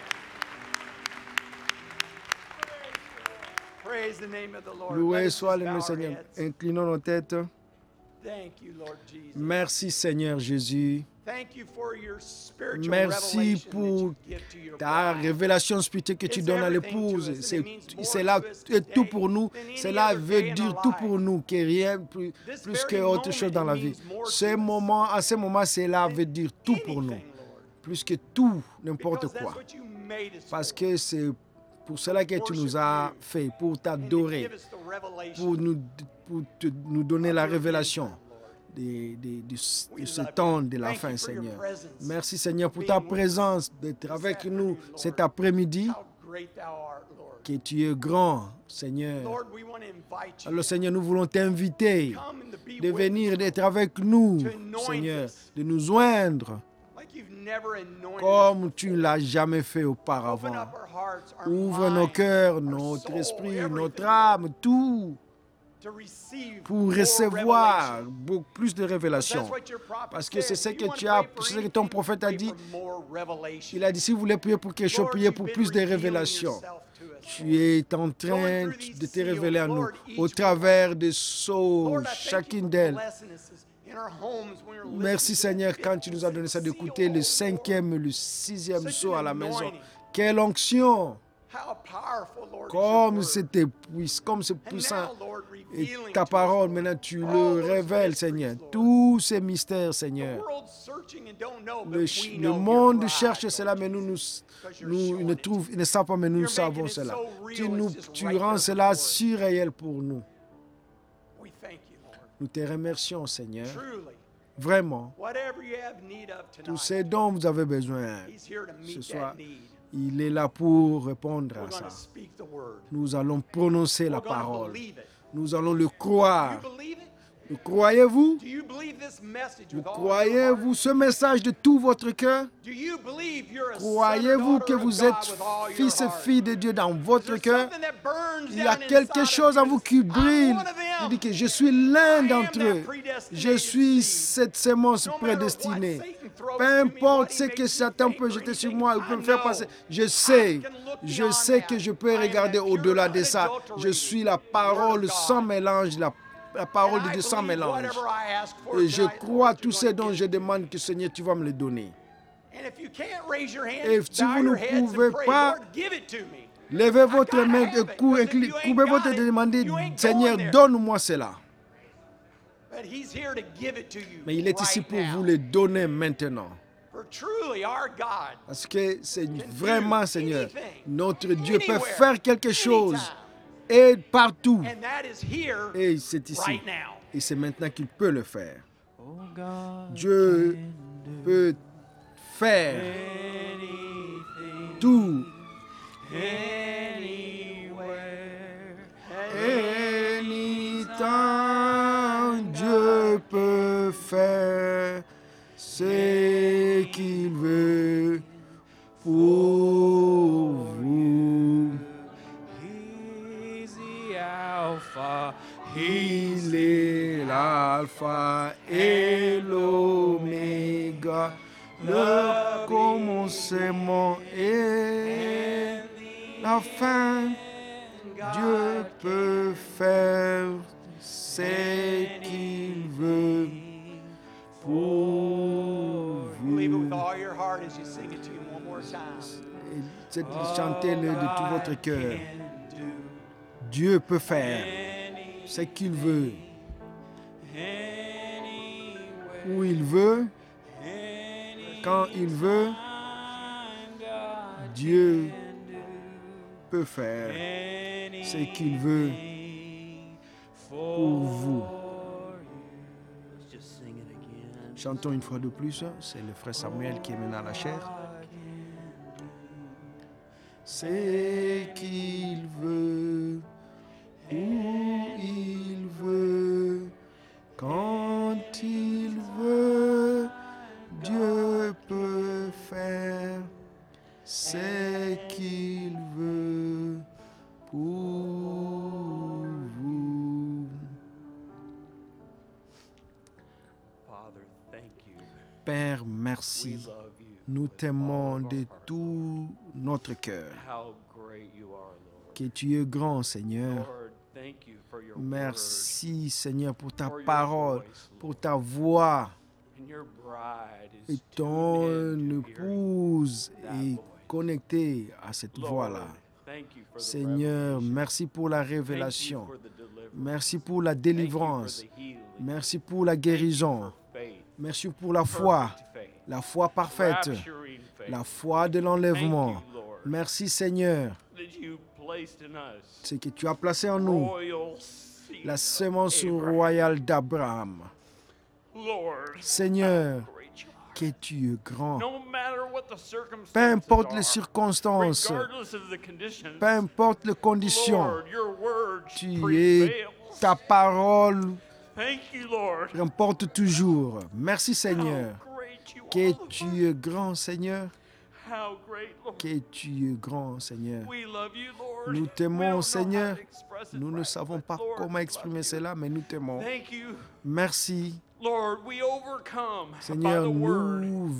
Praise the name of the Lord. Let Loué us soit just le bow nom du our Seigneur. heads. Inclinons nos têtes. Thank you, Lord Jesus. Merci Seigneur Jésus. Thank you for your spiritual Merci revelation pour that you give to your ta bride. révélation spirituelle que tu It's donnes à everything to l'épouse. us, and it means more C'est là to us et tout today pour nous. than any Cela other veut day in dire our tout life. pour nous, que rien plus This que very autre chose dans moment, la it vie. means more Ce to us moment, à ce moment, cela veut dire tout pour nous. anything, Lord. Plus que tout, n'importe Because that's quoi. what you made us Parce for. que c'est pour cela que tu nous as fait, pour And to t'adorer, give us the revelation pour nous donner la of your révélation kingdom, Lord. de ce We love temps you. de la Thank fin, you for your Seigneur. presence. Merci, Seigneur, pour Being ta with us présence, d'être this avec afternoon, nous Lord. cet après-midi, How great thou art, Lord. que tu es grand, Seigneur. Lord, we want to invite you Alors, Seigneur, nous voulons t'inviter come and to be de with venir, us, d'être avec nous, To anoint Seigneur, us. de nous joindre like you've never anointed comme us tu before. l'as jamais fait Open auparavant. up our hearts, our Ouvre nos minds, cœurs, our notre soul, esprit, everything, notre âme, tout, to receive pour more recevoir revelation. beaucoup plus de That's révélations. what your prophet Parce que c'est ce said. que You want tu to as, pray for c'est ce que ton anything, prophète a pray dit. for more revelation. Il a dit, si vous voulez prier pour quelque chose, Lord, priez you've pour been plus de revealing révélations. yourself to us, Tu Lord. es en train de te révéler à nous au travers des sceaux, Lord, I thank you chacune for d'elles. blessing us in our homes when we're Merci listening to Seigneur the quand tu nous as donné ça d'écouter le 5e, le 6e Such saut an à la maison. anointing. Quelle onction! How powerful, Lord, is your Comme word. c'est And puissant. now, Lord, Et revealing ta to us, parole, Lord, maintenant, tu all le those révèles, mysteries, Seigneur. Lord. Tous ces mystères, The Seigneur. world's searching and don't know, but Le, we le know your monde bride, cherche Lord cela, mais Jesus, because you're nous showing ne it to trouvent, ils ne savent pas, mais nous You're savons making it cela. so real, Tu, it's just tu right rends there cela before us. si réel pour nous. We thank you, Lord. Nous te remercions, Seigneur. Truly, Vraiment. whatever you have need of Tout tonight, ce dont vous avez besoin He's here to ce meet soir, that need. il est là pour répondre We're à going ça. to speak the word. Nous allons prononcer la We're going to parole. believe it. Nous allons le Do you croire. believe it? Le croyez-vous? Do you believe this message Vous with all your croyez-vous heart? ce message de tout votre cœur? Do you believe you're a son or Croyez-vous daughter que of vous God êtes with all your fils et heart? filles de Dieu dans Is votre there cœur? something that burns Il y a down quelque inside chose of en you vous that qui says, brille. I'm one of them. Il dit que je suis l'un I am d'entre that eux. predestinated Je suis seed. cette semence No matter what prédestinée. Satan throws Peu to me, importe what he ce makes que me Satan think peut or jeter sur anything, moi, il I peut me faire know. passer. Je I sais. can look Je beyond sais that. que je peux I am regarder that pure, au-delà de ça. Je unadulterated suis la Word parole of sans God. mélange, la parole And de I Dieu sans believe mélange. whatever I ask for Et je tonight, crois Lord, tout you're ce going to dont give je it to me. demande que Seigneur, tu vas me le donner. And if you can't raise your hand, Et si bow vous ne your heads pouvez and pray, pas Lord, give it to me. Levez votre gotta main have et it, 'cause if you ain't courbez votre got tête it, et demandez, you ain't Seigneur, going there. donne-moi cela. But He's here to give it to you Mais il est ici right pour now. vous le donner maintenant. For truly our God Parce que c'est can vraiment, do Seigneur, anything, notre Dieu peut anywhere, faire quelque chose anytime. et partout. And that is here Et c'est ici. right now. Et c'est maintenant qu'il peut le faire. Oh God Dieu can do peut faire anything, tout. anywhere, Anytime, Dieu peut faire ce qu'il veut pour vous. He's the Alpha. Il est l'alpha et l'oméga, le commencement et la fin. Dieu peut faire ce qu'il veut pour Believe it with vous. all your heart as you sing it to him one more time. Chantez-le de tout votre cœur. Dieu peut faire ce qu'il veut, où il veut, quand il veut. Dieu peut faire ce qu'il veut pour vous. Let's just sing it again. Chantons une fois de plus. C'est le frère Samuel qui est maintenant à la chair. C'est qu'il veut, où il veut, quand il veut. Dieu peut faire ce qu'il veut pour vous. Father, thank you. Père, We merci. love you. Nous with all t'aimons of our de heart. tout notre cœur. How great you are, Lord. Que tu es grand, Seigneur. Lord, thank you for your Merci, Seigneur, pour ta for your parole, voice, pour Lord. ta voix. word. And your bride Et is ton tuned in to hearing épouse that est voice. connectée à cette Lord, voix-là. thank you for the Seigneur, revelation. merci pour la Thank you révélation. for the deliverance. Merci pour la Thank you for délivrance. the healing. Merci pour la Thank you guérison. for faith. Merci pour la foi, Perfect faith. la foi parfaite, Rapturing faith. la foi de Thank l'enlèvement. you, Lord, Merci, Seigneur, that you placed in us ce que tu as placé en nous, royal seed la of semence Abraham. royale d'Abraham. Lord, Seigneur, how great you are. que tu es grand. No matter what the circumstances Peu importe les are, circonstances, regardless of the conditions, peu importe les conditions, Lord, your word tu es, prevails. ta parole Thank you, Lord. remporte toujours. Merci, Seigneur. How great you Que are, tu Lord. es grand, Seigneur. How great, Lord. Que tu es grand, Seigneur. We love you, Lord. Nous We t'aimons, don't know Seigneur. how to express it Nous ne right, savons but pas Lord, comment we love exprimer you. cela, mais nous t'aimons. Thank you, Merci, Lord. We overcome by Seigneur. the word, Nous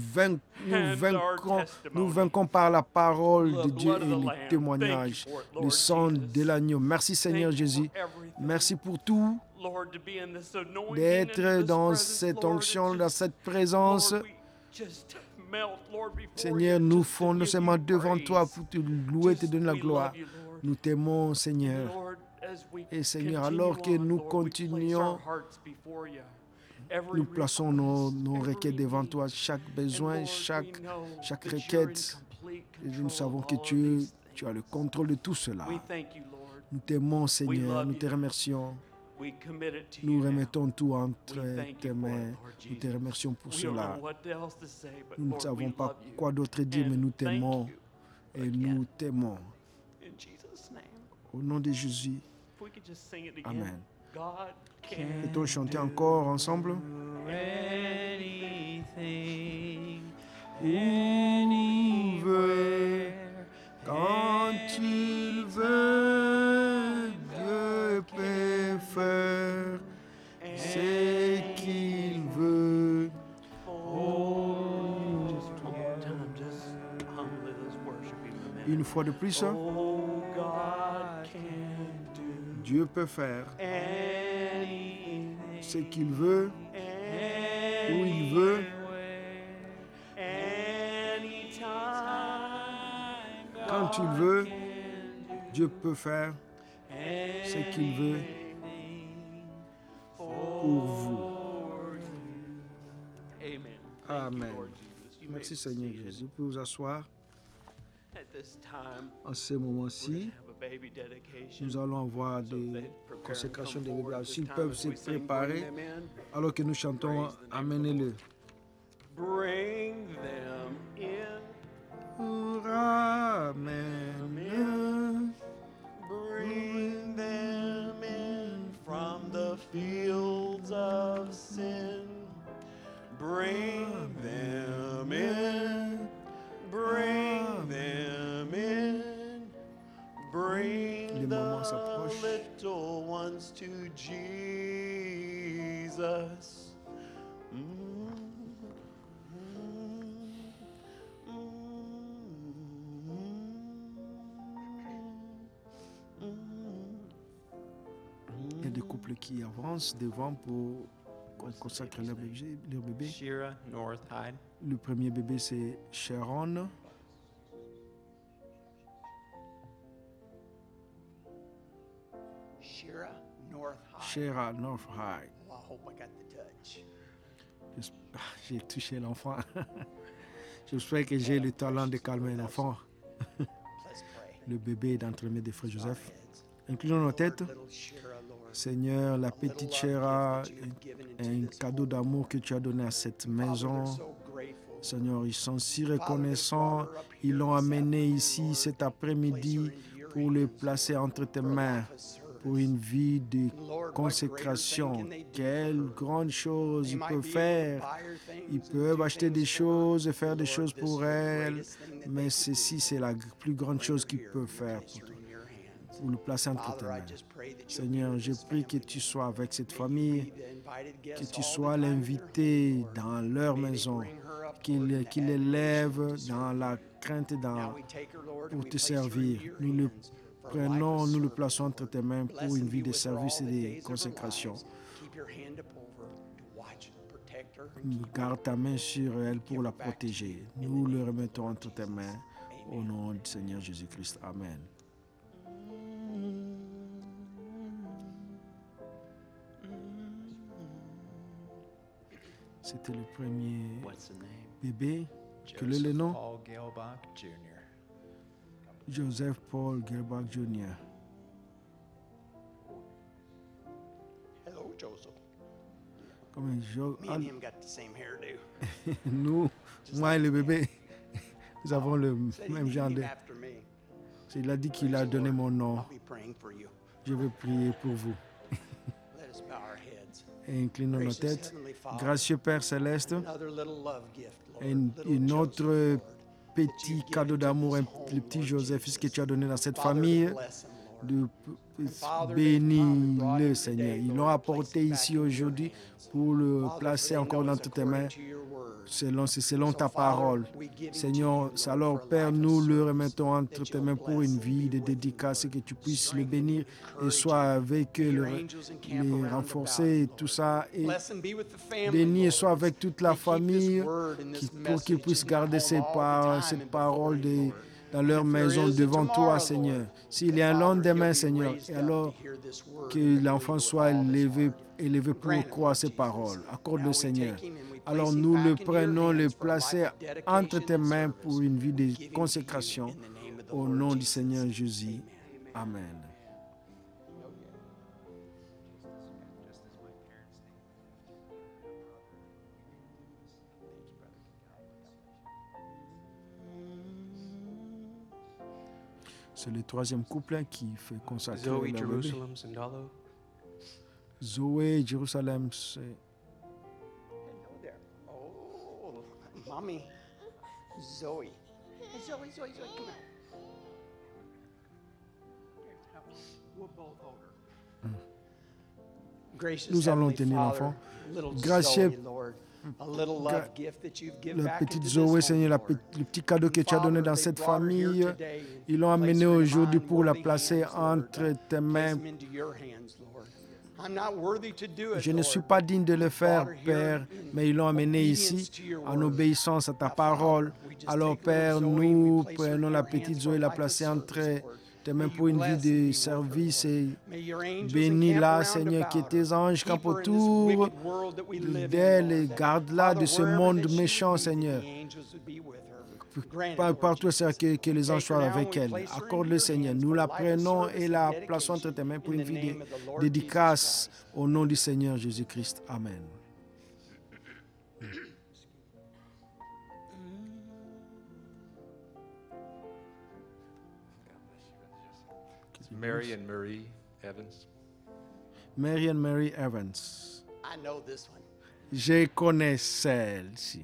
vaincons, testimony. nous vaincons par la parole the de Dieu blood et of the le Lamb. Thank témoignage, you for it, le Lord sang Jesus. de l'agneau. Merci, Seigneur Thank you Jésus. for everything. Merci pour tout, Lord, to be in this anointing and d'être this dans presence, cette Lord, onction, it dans just- cette présence. Lord, we just melt, Lord, before Seigneur, you, nous just to fondons give seulement you devant praise. toi pour te louer et te Just, donner la we gloire. love you, Lord. Nous t'aimons, Seigneur. Lord, as we Et Seigneur, continue alors que on, nous Lord, we place continuons, our hearts before you. Every nous plaçons nos request, requêtes every devant need. toi, chaque And besoin, Lord, chaque we know chaque that you're in requête. complete Et nous control savons of que all of tu these as le things. contrôle de tout cela. We thank you, Lord. Nous t'aimons, Seigneur, love nous you. te remercions. We commit it to Nous you now. remettons tout entre We thank tes you for it, mains. Lord Nous te Jesus. remercions pour We don't cela. know what else to say, but Nous ne Lord, we savons pas love you. quoi d'autre dire, mais And nous thank t'aimons you et again. nous t'aimons. In Jesus' name. Au nom de Jésus, If we could just sing it again. Amen. God can Peut-on chanter encore ensemble? anything, Où veut, quand il veut, Dieu peut faire ce qu'il veut. Just one more time, just humbly let's worship him a minute. Une fois de plus, Oh, God can do Dieu peut faire anything, ce qu'il veut, où il veut, anytime. quand il veut. Dieu peut faire ce qu'il veut pour vous. Amen. Thank Amen. you, Lord Jesus. You may Merci be Seigneur seated. Jésus. Vous pouvez vous asseoir. At this time, En ce we're going moment-ci, to have a baby dedication. nous allons avoir So des they'd prepare and consécrations come de forward bébés. at this S'ils time peuvent as se we sing, préparer, bring them in. alors que nous chantons, Praise the name of the amenez-le. Bring them in. Ramène. Bring them in from the fields of sin. Bring them in. Bring to Jesus. Il y a des couples qui avancent devant pour consacrer leur bébé. Shira North Hyde. Le premier bébé, c'est Sharon. Shira North High. Shira North High. Oh, I hope I got the touch. J'ai touché l'enfant. J'espère que j'ai le talent de calmer l'enfant. Let's pray. Le bébé est entre les mains de Frère Joseph. Heads. Inclinons nos têtes. Little Shira, Lord. Seigneur, la petite Shira est un cadeau d'amour que tu as donné à cette maison. So grateful. Seigneur, ils sont si reconnaissants. Ils l'ont amené ici cet après-midi pour le placer entre tes mains pour une vie de consécration. Quelle grande chose ils peuvent faire. Ils peuvent acheter des choses et faire des choses pour elle. Mais ceci, c'est la plus grande chose qu'ils peuvent faire pour toi. Pour le placer entre tes mains. Seigneur, je prie que tu sois avec cette famille, que tu sois l'invité dans leur maison, qu'il l'élève dans la crainte et pour te servir. Nous le prenons, nous le plaçons entre tes mains pour une vie de service et de consécration. Garde ta main sur elle pour la protéger. Nous le remettons entre tes mains au nom du Seigneur Jésus-Christ. Amen. C'était le premier What's the name? bébé. Quel est le nom? Paul Gelbach Jr. Joseph Paul Gelbach Jr. Hello, Joseph. Comme Me and him got the same hairdo. nous, moi et le bébé, nous avons le Said he même genre named de... after me. Il a dit qu'il a donné mon nom. I'll be praying for you. Je vais prier pour vous. Let us bow our heads. Et inclinons nos Gracious têtes. Heavenly Father, Gracieux Père Céleste, another little love gift, Lord. un Little autre Joseph, Lord. petit cadeau d'amour, le petit Joseph, ce que tu as donné dans cette Father, famille, bless him, Lord. de bénis-le, Seigneur. Ils l'ont apporté ici aujourd'hui pour le placer encore dans toutes tes mains. C'est selon ta parole. Seigneur, alors Père, nous le remettons entre tes mains pour une vie de dédicace, que tu puisses le bénir et sois avec eux, le renforcer, et tout ça, et béni et sois avec toute la famille pour qu'ils puissent garder cette parole dans leur maison devant toi, Seigneur. S'il y a un lendemain, Seigneur, et alors que l'enfant soit élevé pour croire ces paroles. Accorde-le, Seigneur. Alors nous le prenons, le placer entre tes mains pour une vie de consécration. Au nom du Seigneur Jésus. Amen. C'est le troisième couple qui fait consacrer Zoe leur bébé. Jerusalem Sandalo. Zoé Jérusalem, c'est Hello there. Oh, mommy, Zoe. Hey, Zoe, come out. We'll both hold her. Gracious Nous allons Heavenly tenir Father, l'enfant. little Gracieux- Zoe, Lord, a little love gift that you've given la back petite into this Zoé, home, Seigneur, Lord. le petit cadeau que tu as donné dans Father, cette they brought her here famille, today and ils l'ont placed amené her in aujourd'hui mine pour la worthy placer hands, Lord. entre tes Place mains. them into your hands, Lord. I'm not worthy to do it, Je ne suis Lord. pas digne de le faire, Brought her here Père, in mais ils l'ont amené obedience ici to your en word. obéissance à ta Now, parole. Father, we just Alors, take little Père, Zoe and we nous place her prenons in la your petite hands Zoé et la for life placer of entre service, Lord. tes May mains you pour une vie bless and be de with her, service Lord. et May your angels bénis-la, encamp around Seigneur, que about tes her. anges Keep campent her in this autour wicked world that we live in, d'elle et Lord. garde-la de Father, ce wherever monde that she would méchant, be, that Seigneur. the angels would be with her. Grant it, Lord Partout, Seigneur, Jesus. que les anges Take soient her now avec and we elle. place her into Accorde-le, your Seigneur. hands Nous for la life of prenons service et and la dedication plaçons entre tes mains pour in une the vie name de of the Lord dédicace Jesus Christ. au nom du Seigneur Jésus-Christ. Amen. Mary and Marie Evans. Mary and Mary Evans. I know this one. Je connais celle-ci.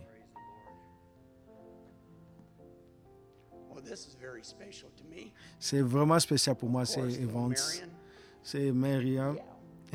Well, this is very special to me. C'est vraiment spécial pour moi, Of c'est course, little Evans. Marion. C'est Mariam. Yeah.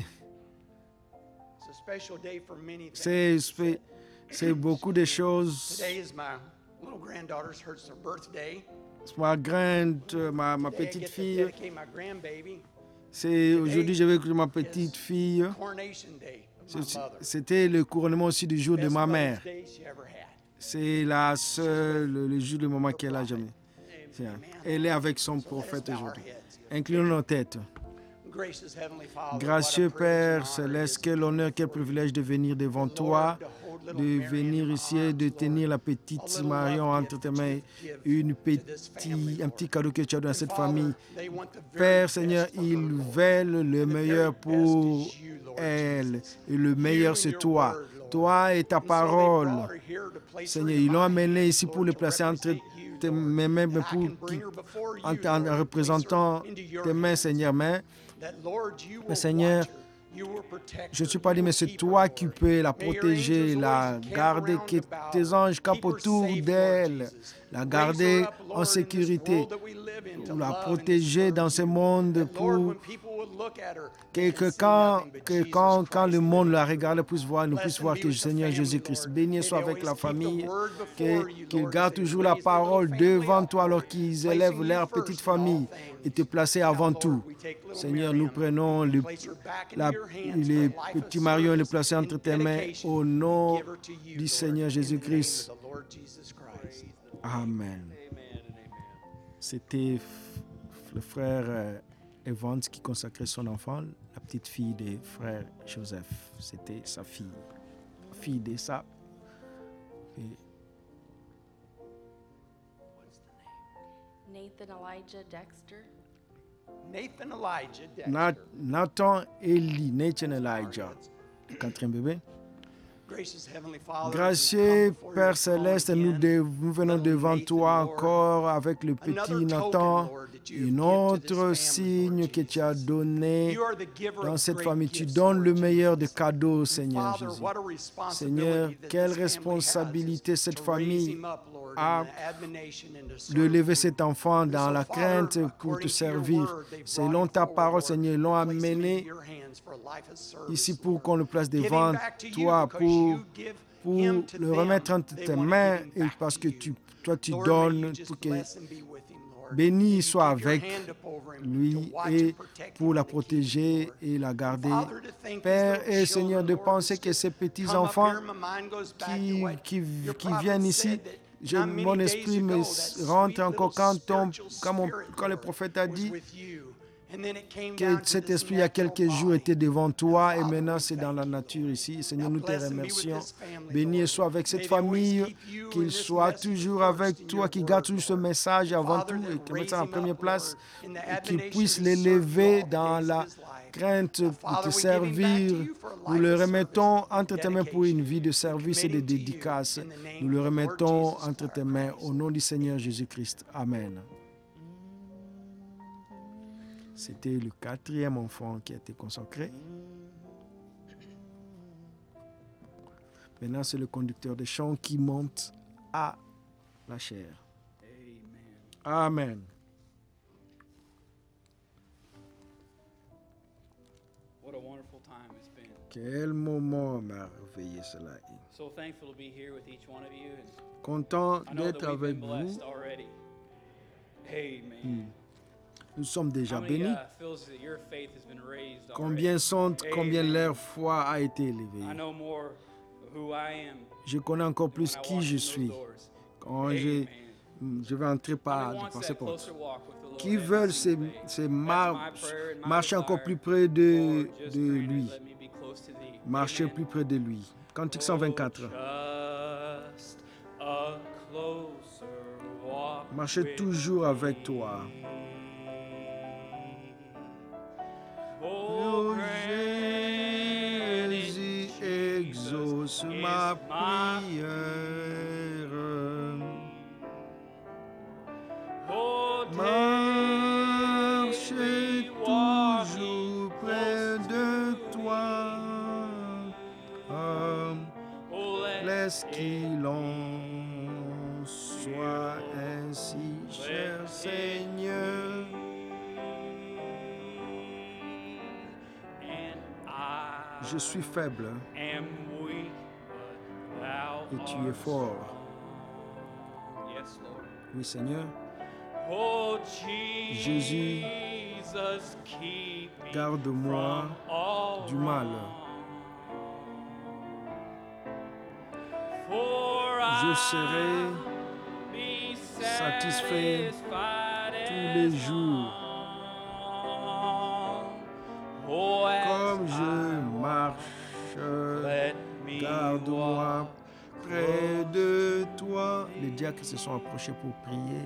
special day for many C'est things. c'est beaucoup de choses. Today is my little granddaughter's her birthday. Ma Today I petite get to fille, dedicate my grandbaby. aujourd'hui je vais écouter ma petite fille. Coronation day of my mother. C'était le couronnement aussi du jour de Best ma Mother's mère. Day she ever had. C'est la seule, le jour de maman qu'elle a jamais. Elle est avec son prophète aujourd'hui. Inclinons nos têtes. Gracious Heavenly Father, Gracieux what a privilege Père and honor Céleste, it is quel honneur, quel privilège de venir devant toi, de venir ici et de tenir la petite Marion entre tes mains, un petit cadeau que tu as donné à cette famille. Père Seigneur, ils veulent le meilleur pour elle et le meilleur c'est toi. Toi et ta parole. Seigneur, ils l'ont amené ici pour le placer entre tes mains, mais en représentant tes mains, Seigneur. Mais Seigneur, je ne suis pas dit, mais c'est toi qui peux la protéger, la garder, que tes anges campent autour d'elle, la garder en sécurité, pour la protéger dans ce monde, pour que quand le monde la regarde, nous puisse voir que le Seigneur Jésus-Christ, béni soit avec la famille, qu'ils gardent toujours la parole devant toi alors qu'ils élèvent leur petite famille et te placer avant tout. Seigneur, nous prenons les petits Marion et les placer entre tes mains au nom du Seigneur Jésus-Christ. Amen. C'était le frère Evans qui consacrait son enfant, la petite fille des frères Joseph. C'était sa fille d'Esa. Nathan Elijah Dexter. Nathan Elijah Dexter. Nathan Elijah. Quatrième bébé. Gracieux Père Céleste, nous venons devant toi encore avec le petit Nathan, un autre signe que tu as donné dans cette famille. Tu donnes le meilleur des cadeaux, Seigneur Jésus. Seigneur, quelle responsabilité cette famille a de lever cet enfant dans la crainte pour te servir. Selon ta parole, Seigneur, ils l'ont amené ici pour qu'on le place devant toi, pour le remettre entre tes mains, et parce que toi tu donnes, pour que béni soit avec lui et pour la protéger et la garder. Père et Seigneur, de penser que ces petits-enfants qui viennent ici, mon esprit me rentre encore quand le prophète a dit que cet esprit, il y a quelques jours, était devant toi et maintenant c'est dans la nature ici. Seigneur, nous te remercions. Béni soit avec cette famille, qu'il soit toujours avec toi, qu'il garde toujours ce message avant tout et qu'il mette ça en première place et qu'il puisse l'élever dans la crainte de te servir. Nous le remettons entre tes mains pour une vie de service et de dédicace. Nous le remettons entre tes mains au nom du Seigneur Jésus-Christ. Amen. C'était le 4e enfant qui a été consacré. Maintenant, c'est le conducteur de chant qui monte à la chaire. Amen. What a wonderful time it's been. Quel moment merveilleux cela est. So thankful to be here with each one of you. Content I know d'être that we've avec been vous. blessed already. Amen. Nous sommes déjà How many bénis. feels that your faith has been raised Combien already? leur foi a été élevée. I know more who I am Je connais encore plus when I qui walk je in those suis. doors. Quand Amen. je vais entrer How par many wants ces that portes. closer walk with the Lord Qui every veulent single day? That's my prayer and my marcher encore desire. plus près de Lord, just grant it. lui. Let me be close to thee. Marcher Amen. plus près de lui. Cantique 124. Just a closer walk Marcher with toujours avec toi. Oh, Jésus, exauce ma prière. Oh, Marcher toujours près de toi. oh, Laisse qu'il en soit ainsi, cher Seigneur. and I Je suis faible am weak, but thou et tu es art fort. strong. Yes, Lord. Oui, Seigneur. Oh, Jésus, Jesus, keep me garde-moi from all du mal. wrong. For Je serai I'll be satisfait satisfied tous les as jours. long. Oh, as Comme je I marche, let me garde-moi walk près de toi. Les diacres se sont approchés pour prier.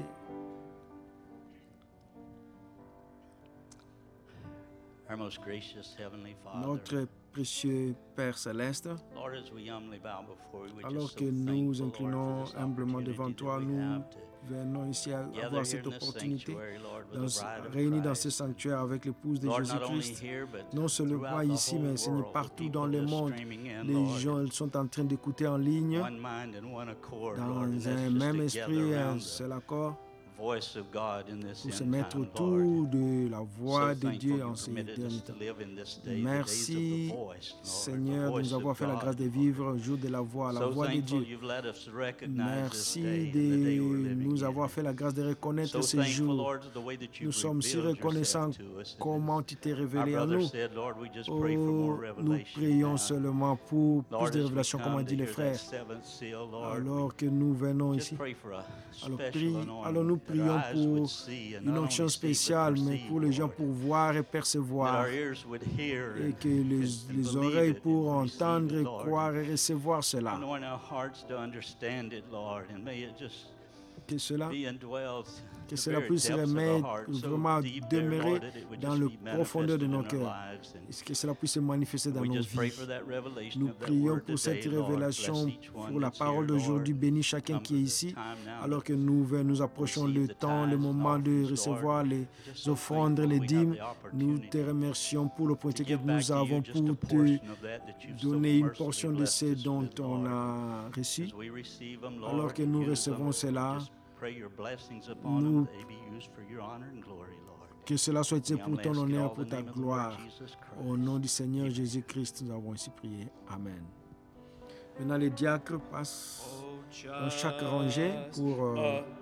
Our most gracious Heavenly Father, Notre précieux Père céleste, Lord, as we humbly bow before you, we're alors just que so nous thankful, inclinons Lord, for this humblement devant opportunity toi, that we nous have to venons ici à gather avoir here cette in this opportunité, sanctuary, Lord, with the bride of réunis dans ce Christ. sanctuaire avec l'épouse de Lord, not only Jésus-Christ. here, but Non seulement throughout the ici, whole mais Seigneur, world, partout the dans people le just monde, streaming in, les Lord, gens sont en train d'écouter en ligne, one mind and one accord, dans Lord, and that's un just même to esprit, gather un around seul the accord, voice of God in this pour se end mettre time, Lord. autour de la voix So de thankful Dieu you en ces permitted derniers us to temps. live in this day, the days of Merci, the voice, Lord, Seigneur, the de voice nous avoir of fait la God, grâce de Lord. vivre au jour de la voix de So Dieu. thankful you've let us recognize this Merci day and the day we're de living nous in. avoir fait la grâce de reconnaître So ces thankful, jours. Lord, the way that Nous you've sommes si revealed reconnaissants yourself to us. comment tu t'es Our révélé à brother nous. said, Lord, we just pray for Oh, more nous revelation prions now. seulement pour plus Lord, de as we révélations, comme come ont to dit les hear that frères. seventh seal, Lord, Alors que nous venons we just ici, pray for a alors, special anointing alors nous that our prions eyes would pour see and une not onction only see but spéciale, mais perceive, pour les gens Lord. pour voir et That percevoir, our ears would hear et and, que les believe oreilles it pour and receive entendre, it, et Lord. croire et recevoir cela. Anoint our hearts to understand it, Lord, and may it just Que cela be indwelled que the cela very puisse depths of our remettre heart, so vraiment deep there, demeurer Lord, that it would dans just le be profondeur de manifested nos in our cœurs, lives. And et que cela puisse se manifester dans we nos just pray vies. for that revelation Nous of that prions word pour cette today, Lord. révélation, Bless each one pour la that's parole here, d'aujourd'hui. Lord. Bénis chacun Come qui est to the ici, time now alors to que nous approchons receive le the temps, le tithes and moment de offerings, recevoir Lord. les Just so offrandes, thankful les we have dîmes. the Nous opportunity te remercions pour to l'opportunité que give back nous to you avons just a pour te portion of that that you've so donner une mercifully portion de blessed ce us dont with, on Lord. a reçu. As we receive them, Lord, Alors que nous use recevons them. cela, Just pray your blessings upon nous- them, they be used for your honor and glory, Lord. que cela soit utilisé We pour humbly ton ask it honneur, all pour in the ta name of the Lord gloire. Jesus Christ. Au nom du Seigneur Amen. Jésus-Christ, nous avons ainsi prié. Amen. Maintenant, les diacres passent dans chaque rangée pour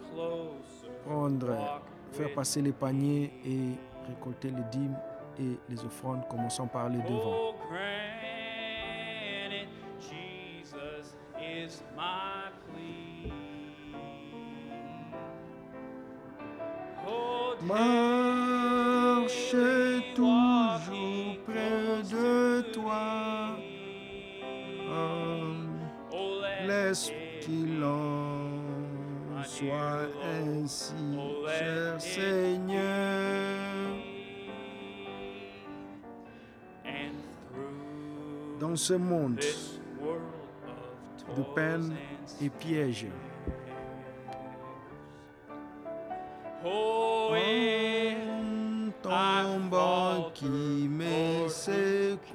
faire passer les paniers et récolter les dîmes et les offrandes. Commençons par les devants. Oh, grant it, Jesus is my plea. Oh, Marchez toujours près de toi. Laisse qu'il en soit ainsi, cher Seigneur. and through Dans ce monde this world of de toils peine and et pièges, oh, when en tombant qui me secoue,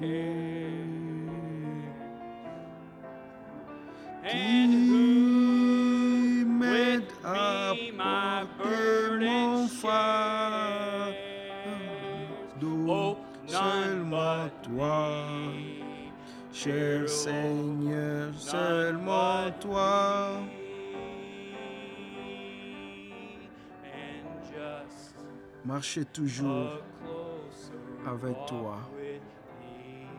and qui who m'aide with à me my porter mon burden fardeau. Oh, none Seulement but toi, thee, cher dear Seigneur, Lord, seulement none but toi. thee, and just Marchez toujours a closer avec walk toi. with thee.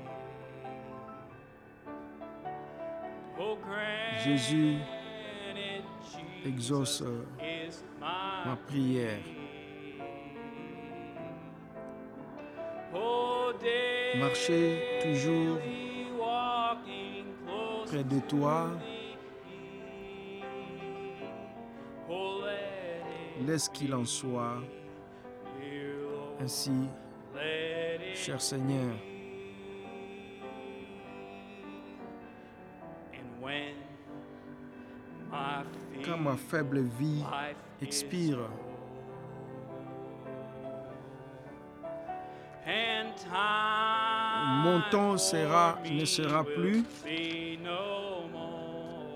Oh, grant Jésus it, Jesus exauce is my ma prière. Oh, Marchez toujours daily walking close près de toi. to thee. Oh, let it Laisse qu'il en soit be, dear Lord, ainsi, let it cher Seigneur. And when my Quand ma faible vie life expire is and time mon temps for ne me sera will plus. be no more.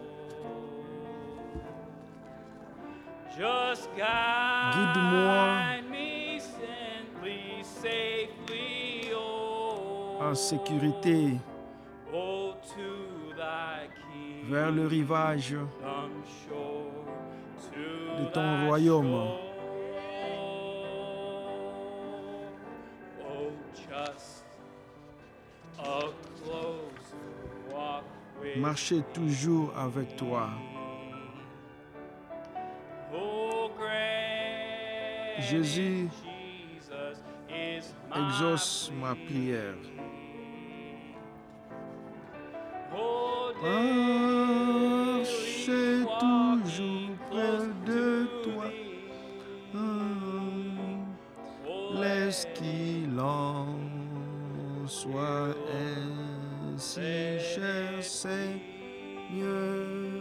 Just Guide-moi guide me gently, safely, oh, en en sécurité vers le rivage de ton royaume. Marcher toujours avec toi. Jésus, exauce ma prière. Marcher toujours près de toi. Laisse qu'il en soit ainsi, cher Seigneur.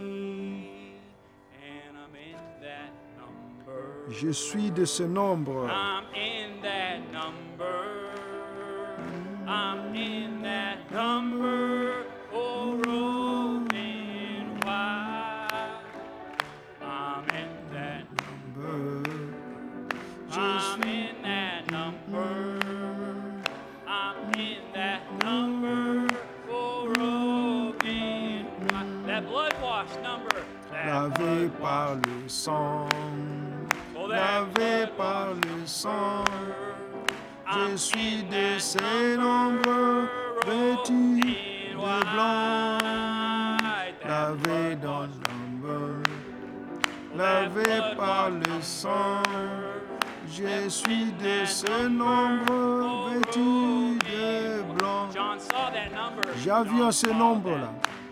Je suis de ce nombre. I'm in that number. I'm in that number. Oh, rolling wide. I'm in that number. I'm in that number. I'm in that number. Oh, rolling wide. That blood wash number. Lavé par le sang. Lavé par le sang, je suis de ces nombres vêtus de blanc. Lavé dans l'ombre, lavé par le sang, je suis de ce nombre vêtu de blanc. J'ai vu ce nombre-là.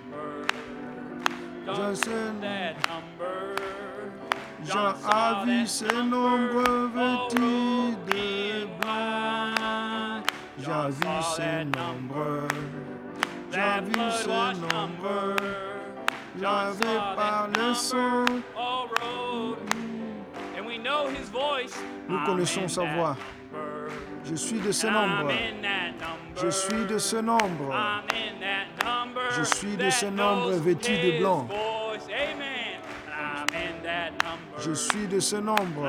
Jean a vu ce nombre vêtu de blanc. J'ai vu ce nombre. J'ai vu ce nombre. Lavé par le sang. Nous connaissons sa voix. Je suis de ce nombre. Je suis de ce nombre. Je suis de ce nombre vêtu de blanc. Je suis de ce nombre.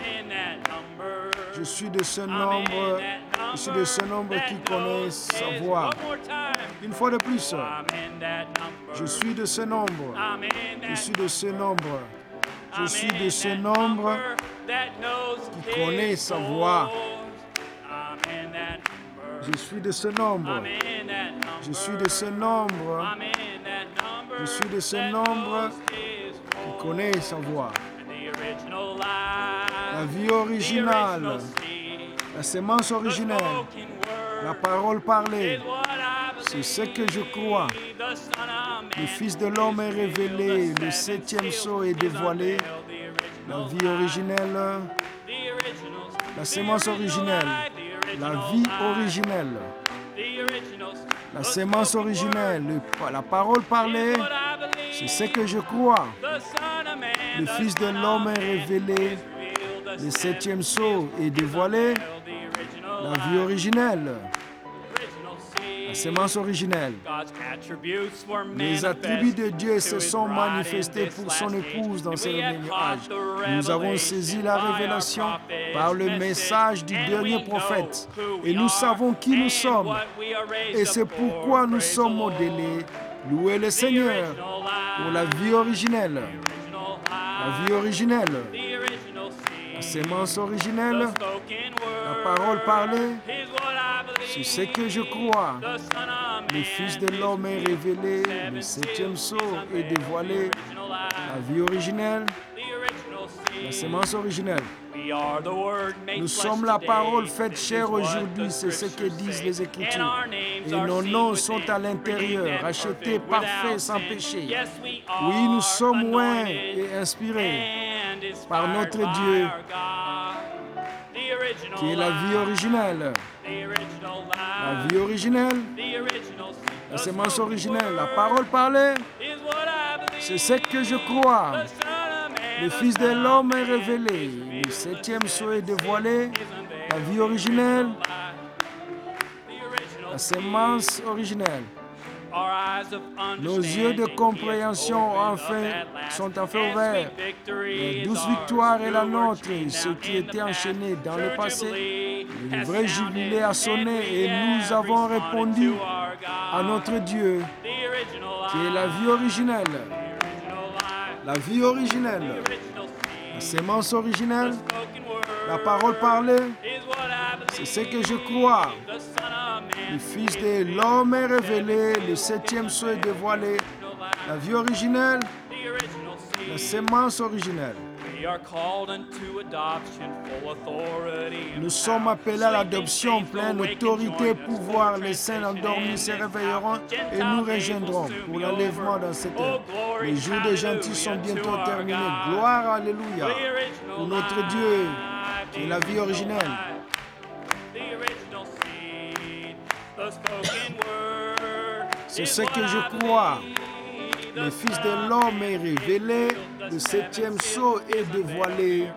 Je suis de ce nombre. Je suis de ce nombre qui connaît sa voix. Une fois de plus. Je suis de ce nombre. Je suis de ce nombre. Je suis de ce nombre qui connaît sa voix. Je suis de ce nombre. Je suis de ce nombre. Je suis de ce nombre qui connaît sa voix. La vie originale, la sémence originelle, la parole parlée, c'est ce que je crois. Le Fils de l'homme est révélé, le 7e sceau est dévoilé. La vie originelle, la sémence originelle, la vie originelle, la sémence originelle, la parole parlée, c'est ce que je crois. Le Fils de l'homme est révélé, le 7e sceau est dévoilé, la vie originelle, la sémence originelle. Les attributs de Dieu se sont manifestés pour son épouse dans ce dernier âge. Nous avons saisi la révélation par le message du dernier prophète et nous savons qui nous sommes. Et c'est pourquoi nous sommes modélés. Louez le Seigneur pour la vie originelle. La vie originelle, la sémence originelle, la parole parlée, c'est ce que je crois. Le Fils de l'homme est révélé, le 7e sceau est dévoilé, la vie originelle, la sémence originelle. Nous sommes la parole faite chair aujourd'hui, c'est ce que disent les Écritures. Et nos noms sont à l'intérieur, rachetés, parfaits, sans péché. Oui, nous sommes loin et inspirés par notre Dieu, qui est la vie originelle. La vie originelle, la sémence originelle, la parole parlée, c'est ce que je crois. Le Fils de l'homme est révélé, le 7e sceau est dévoilé, la vie originelle, la sémence originelle. Nos yeux de compréhension sont enfin ouverts. La douce victoire est la nôtre, ce qui était enchaîné dans le passé. Le vrai jubilé a sonné et nous avons répondu à notre Dieu, qui est la vie originelle. La vie originelle, la sémence originelle, la parole parlée, c'est ce que je crois. Le Fils de l'homme est révélé, le septième sceau est dévoilé. La vie originelle, la sémence originelle. Nous sommes appelés à l'adoption, pleine autorité, pouvoir. Les saints endormis se réveilleront et nous rejoindrons pour l'enlèvement dans cette heure. Les jours des gentils sont bientôt terminés. Gloire, alléluia, pour notre Dieu, qui est la vie originelle. C'est ce que je crois. Le Fils de l'homme est révélé, le septième sceau est dévoilé.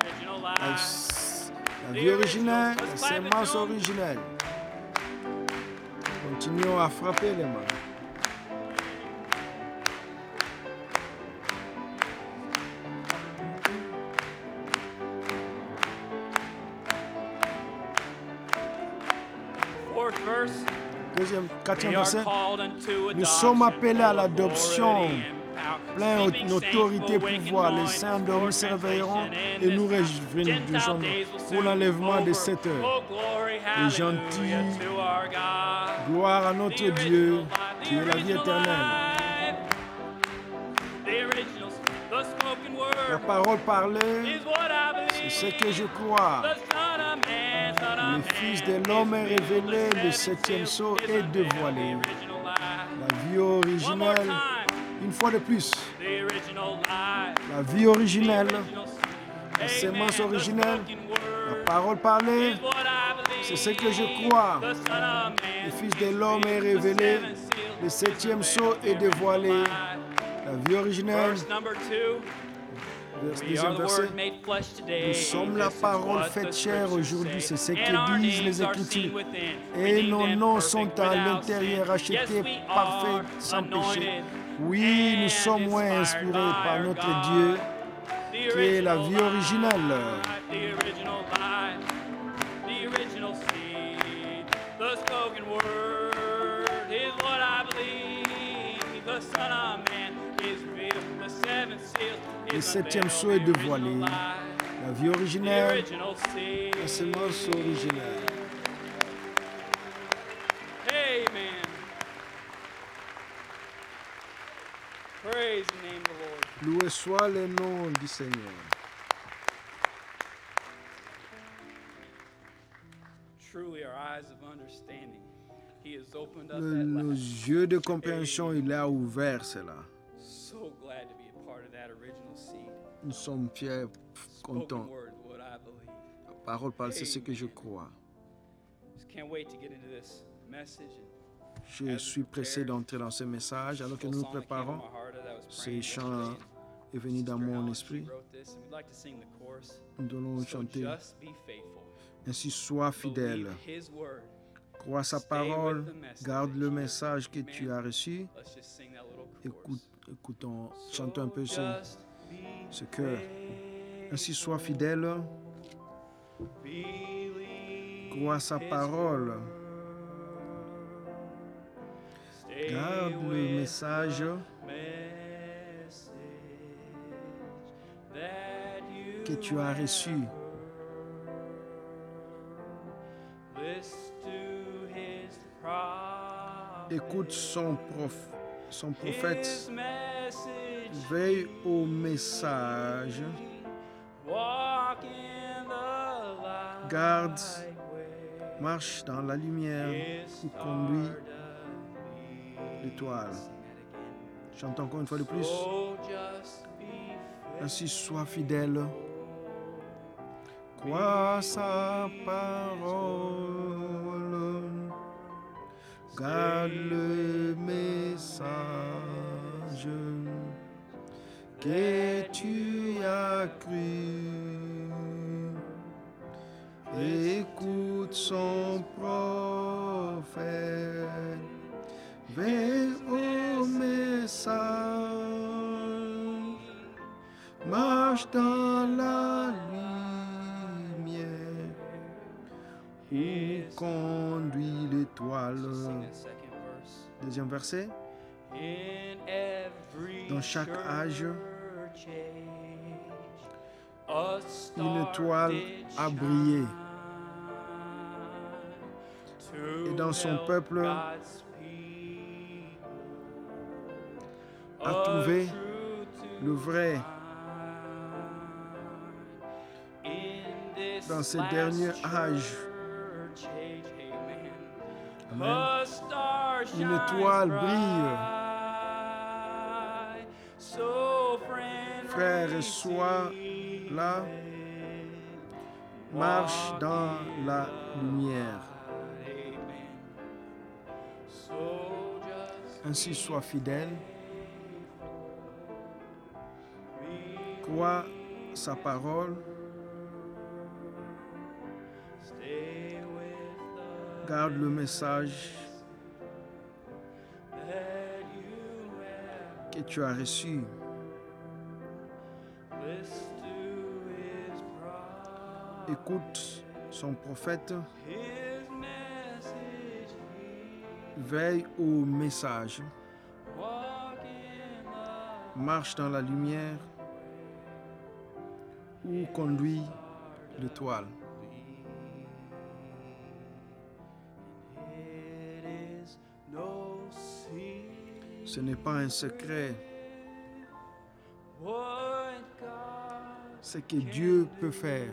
La vie originelle, la sémence originelle. Continuons à frapper les mains. Quatrième verset. Nous sommes appelés à l'adoption, plein d'autorité, pouvoir. Les saints endormis se réveilleront et nous rejoindrons pour l'enlèvement de cette heure. Les gentils, gloire à notre Dieu, qui est la vie éternelle. La parole parlée, c'est ce que je crois. Le Fils de l'homme est révélé, le septième sceau est dévoilé. La vie originelle, une fois de plus. La vie originelle, la sémence originelle, la parole parlée, c'est ce que je crois. Le Fils de l'homme est révélé, le septième sceau est dévoilé. La vie originelle, deuxième verset. Nous sommes la parole faite chair aujourd'hui, c'est ce que disent les Écritures. Et nos noms sont à l'intérieur, rachetés, parfaits, sans péché. Oui, nous sommes moins inspirés par notre Dieu, qui est la vie originelle. Le septième sceau est dévoilé. La vie originelle, la sémence originelle. Amen. Praise the name of the Lord. Loué soit le nom du Seigneur. Truly, our eyes of understanding. He has opened up Nos yeux de compréhension, il a ouvert cela. So glad to be a part of that original seed. Nous sommes fiers, contents. Spoken word, what I believe. La parole parle, c'est ce que je crois. Just can't wait to get into this message. Je suis pressé d'entrer dans ce message alors que nous nous préparons. Ce chant est venu dans mon esprit. Nous allons chanter. Ainsi sois fidèle. Crois sa parole, garde le message que tu as reçu. Écoutons, chantons un peu ce cœur. Ainsi sois fidèle. Crois sa parole. Garde le message que tu as reçu. Écoute son prophète. Veille au message. Garde, marche dans la lumière ou conduis l'étoile. Chante encore une fois de plus. Ainsi sois fidèle. Crois sa parole. Garde le message que tu as cru. Écoute son prophète. Veille au message, marche dans la lumière où conduit l'étoile. Sing that second verse. Deuxième verset. In every Dans chaque âge, church age, a une star étoile did a brillé. shine Et dans son to peuple, help God's people, a a trouvé truth to le vrai find in this dans ces last derniers âges. church age. Amen. Amen. A star Une shines étoile brille. bright, so Frères, sois là, marche dans la lumière. Ainsi sois fidèle. Crois sa parole. Garde le message que tu as reçu. Écoute son prophète. Veille au message. Marche dans la lumière où conduit l'étoile. Ce n'est pas un secret. Ce que Dieu peut faire.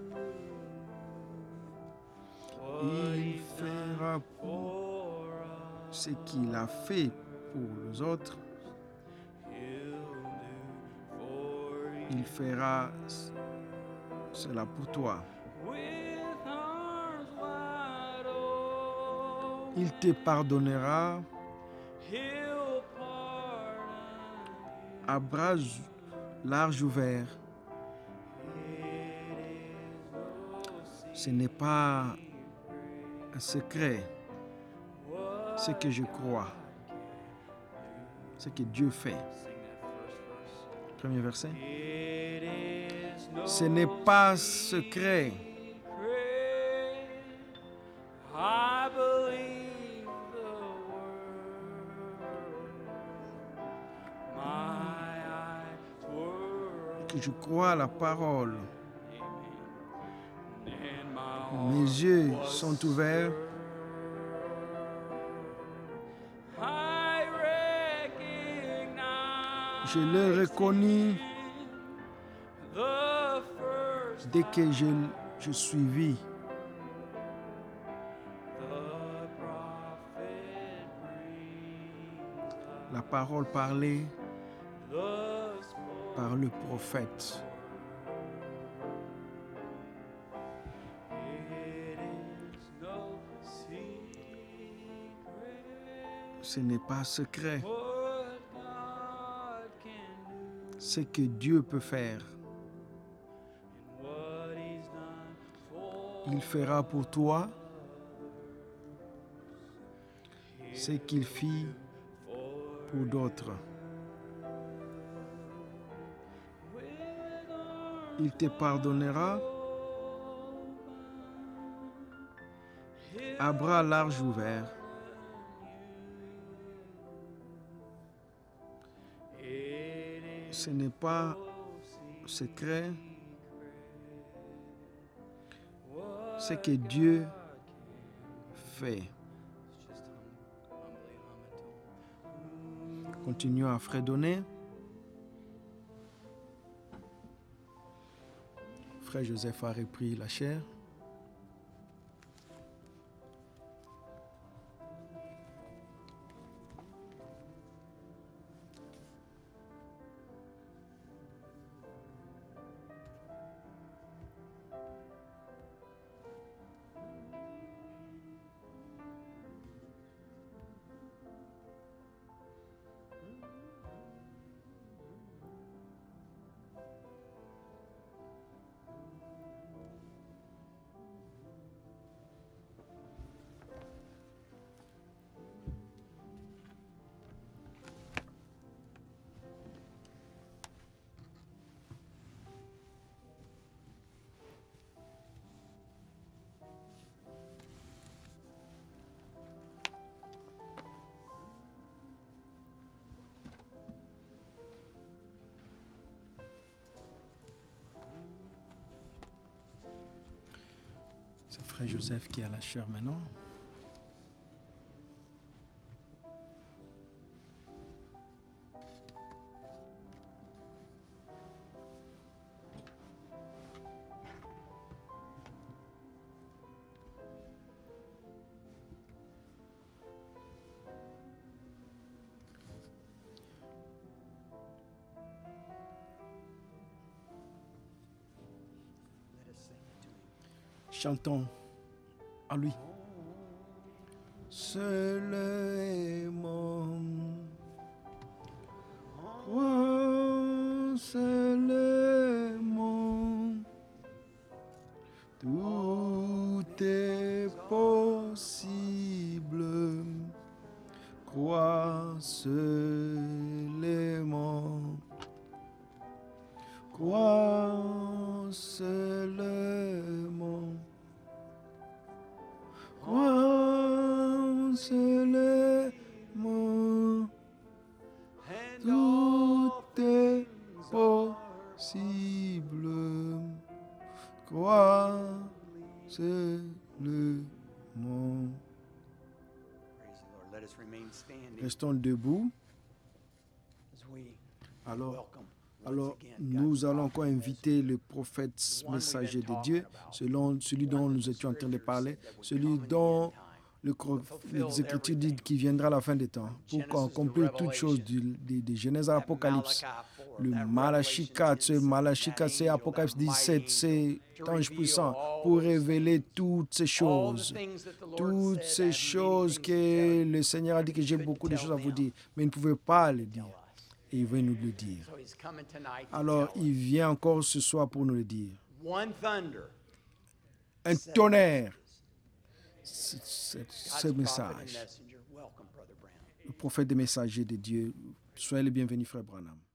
Il fera pour ce qu'il a fait pour les autres. Il fera cela pour toi. Il te pardonnera à bras larges ouverts. Ce n'est pas un secret. Ce que je crois. Ce que Dieu fait. Premier verset. Ce n'est pas secret. Que je crois à la parole. Mes yeux sont ouverts. Je l'ai reconnu dès que je suivis. La parole parlée par le prophète. Ce n'est pas secret. Ce que Dieu peut faire. Il fera pour toi ce qu'il fit pour d'autres. Il te pardonnera à bras larges ouverts. Ce n'est pas secret. Ce que Dieu fait. Continuons à fredonner. Frère Joseph a repris la chair. Frère Joseph qui est à la chair maintenant. Chantons à lui. Seul est mon roi, seul est mon. Tout est possible. Crois seul est mon. Crois seul est mon. Crois seul est mon. Tout est possible. Crois seul est mon. Praise the Lord. Let us remain standing Restons debout. as we Alors, welcome Alors, once again nous God's allons encore prophet inviter le prophète messager de Dieu, celui dont nous étions en train de parler, celui dont les Écritures disent qu'il viendra à la fin des temps, pour accomplir toutes choses de Genèse à l'Apocalypse. Le Malachi 4, c'est Apocalypse 17, c'est ange puissant pour révéler toutes ces choses. Toutes ces choses que le Seigneur a dit que j'ai beaucoup de choses à vous dire, mais il ne pouvait pas les dire. Et il veut nous le dire. Alors, il vient encore ce soir pour nous le dire. Un tonnerre. Ce message. Le prophète des messagers de Dieu. Soyez les bienvenus, frère Branham.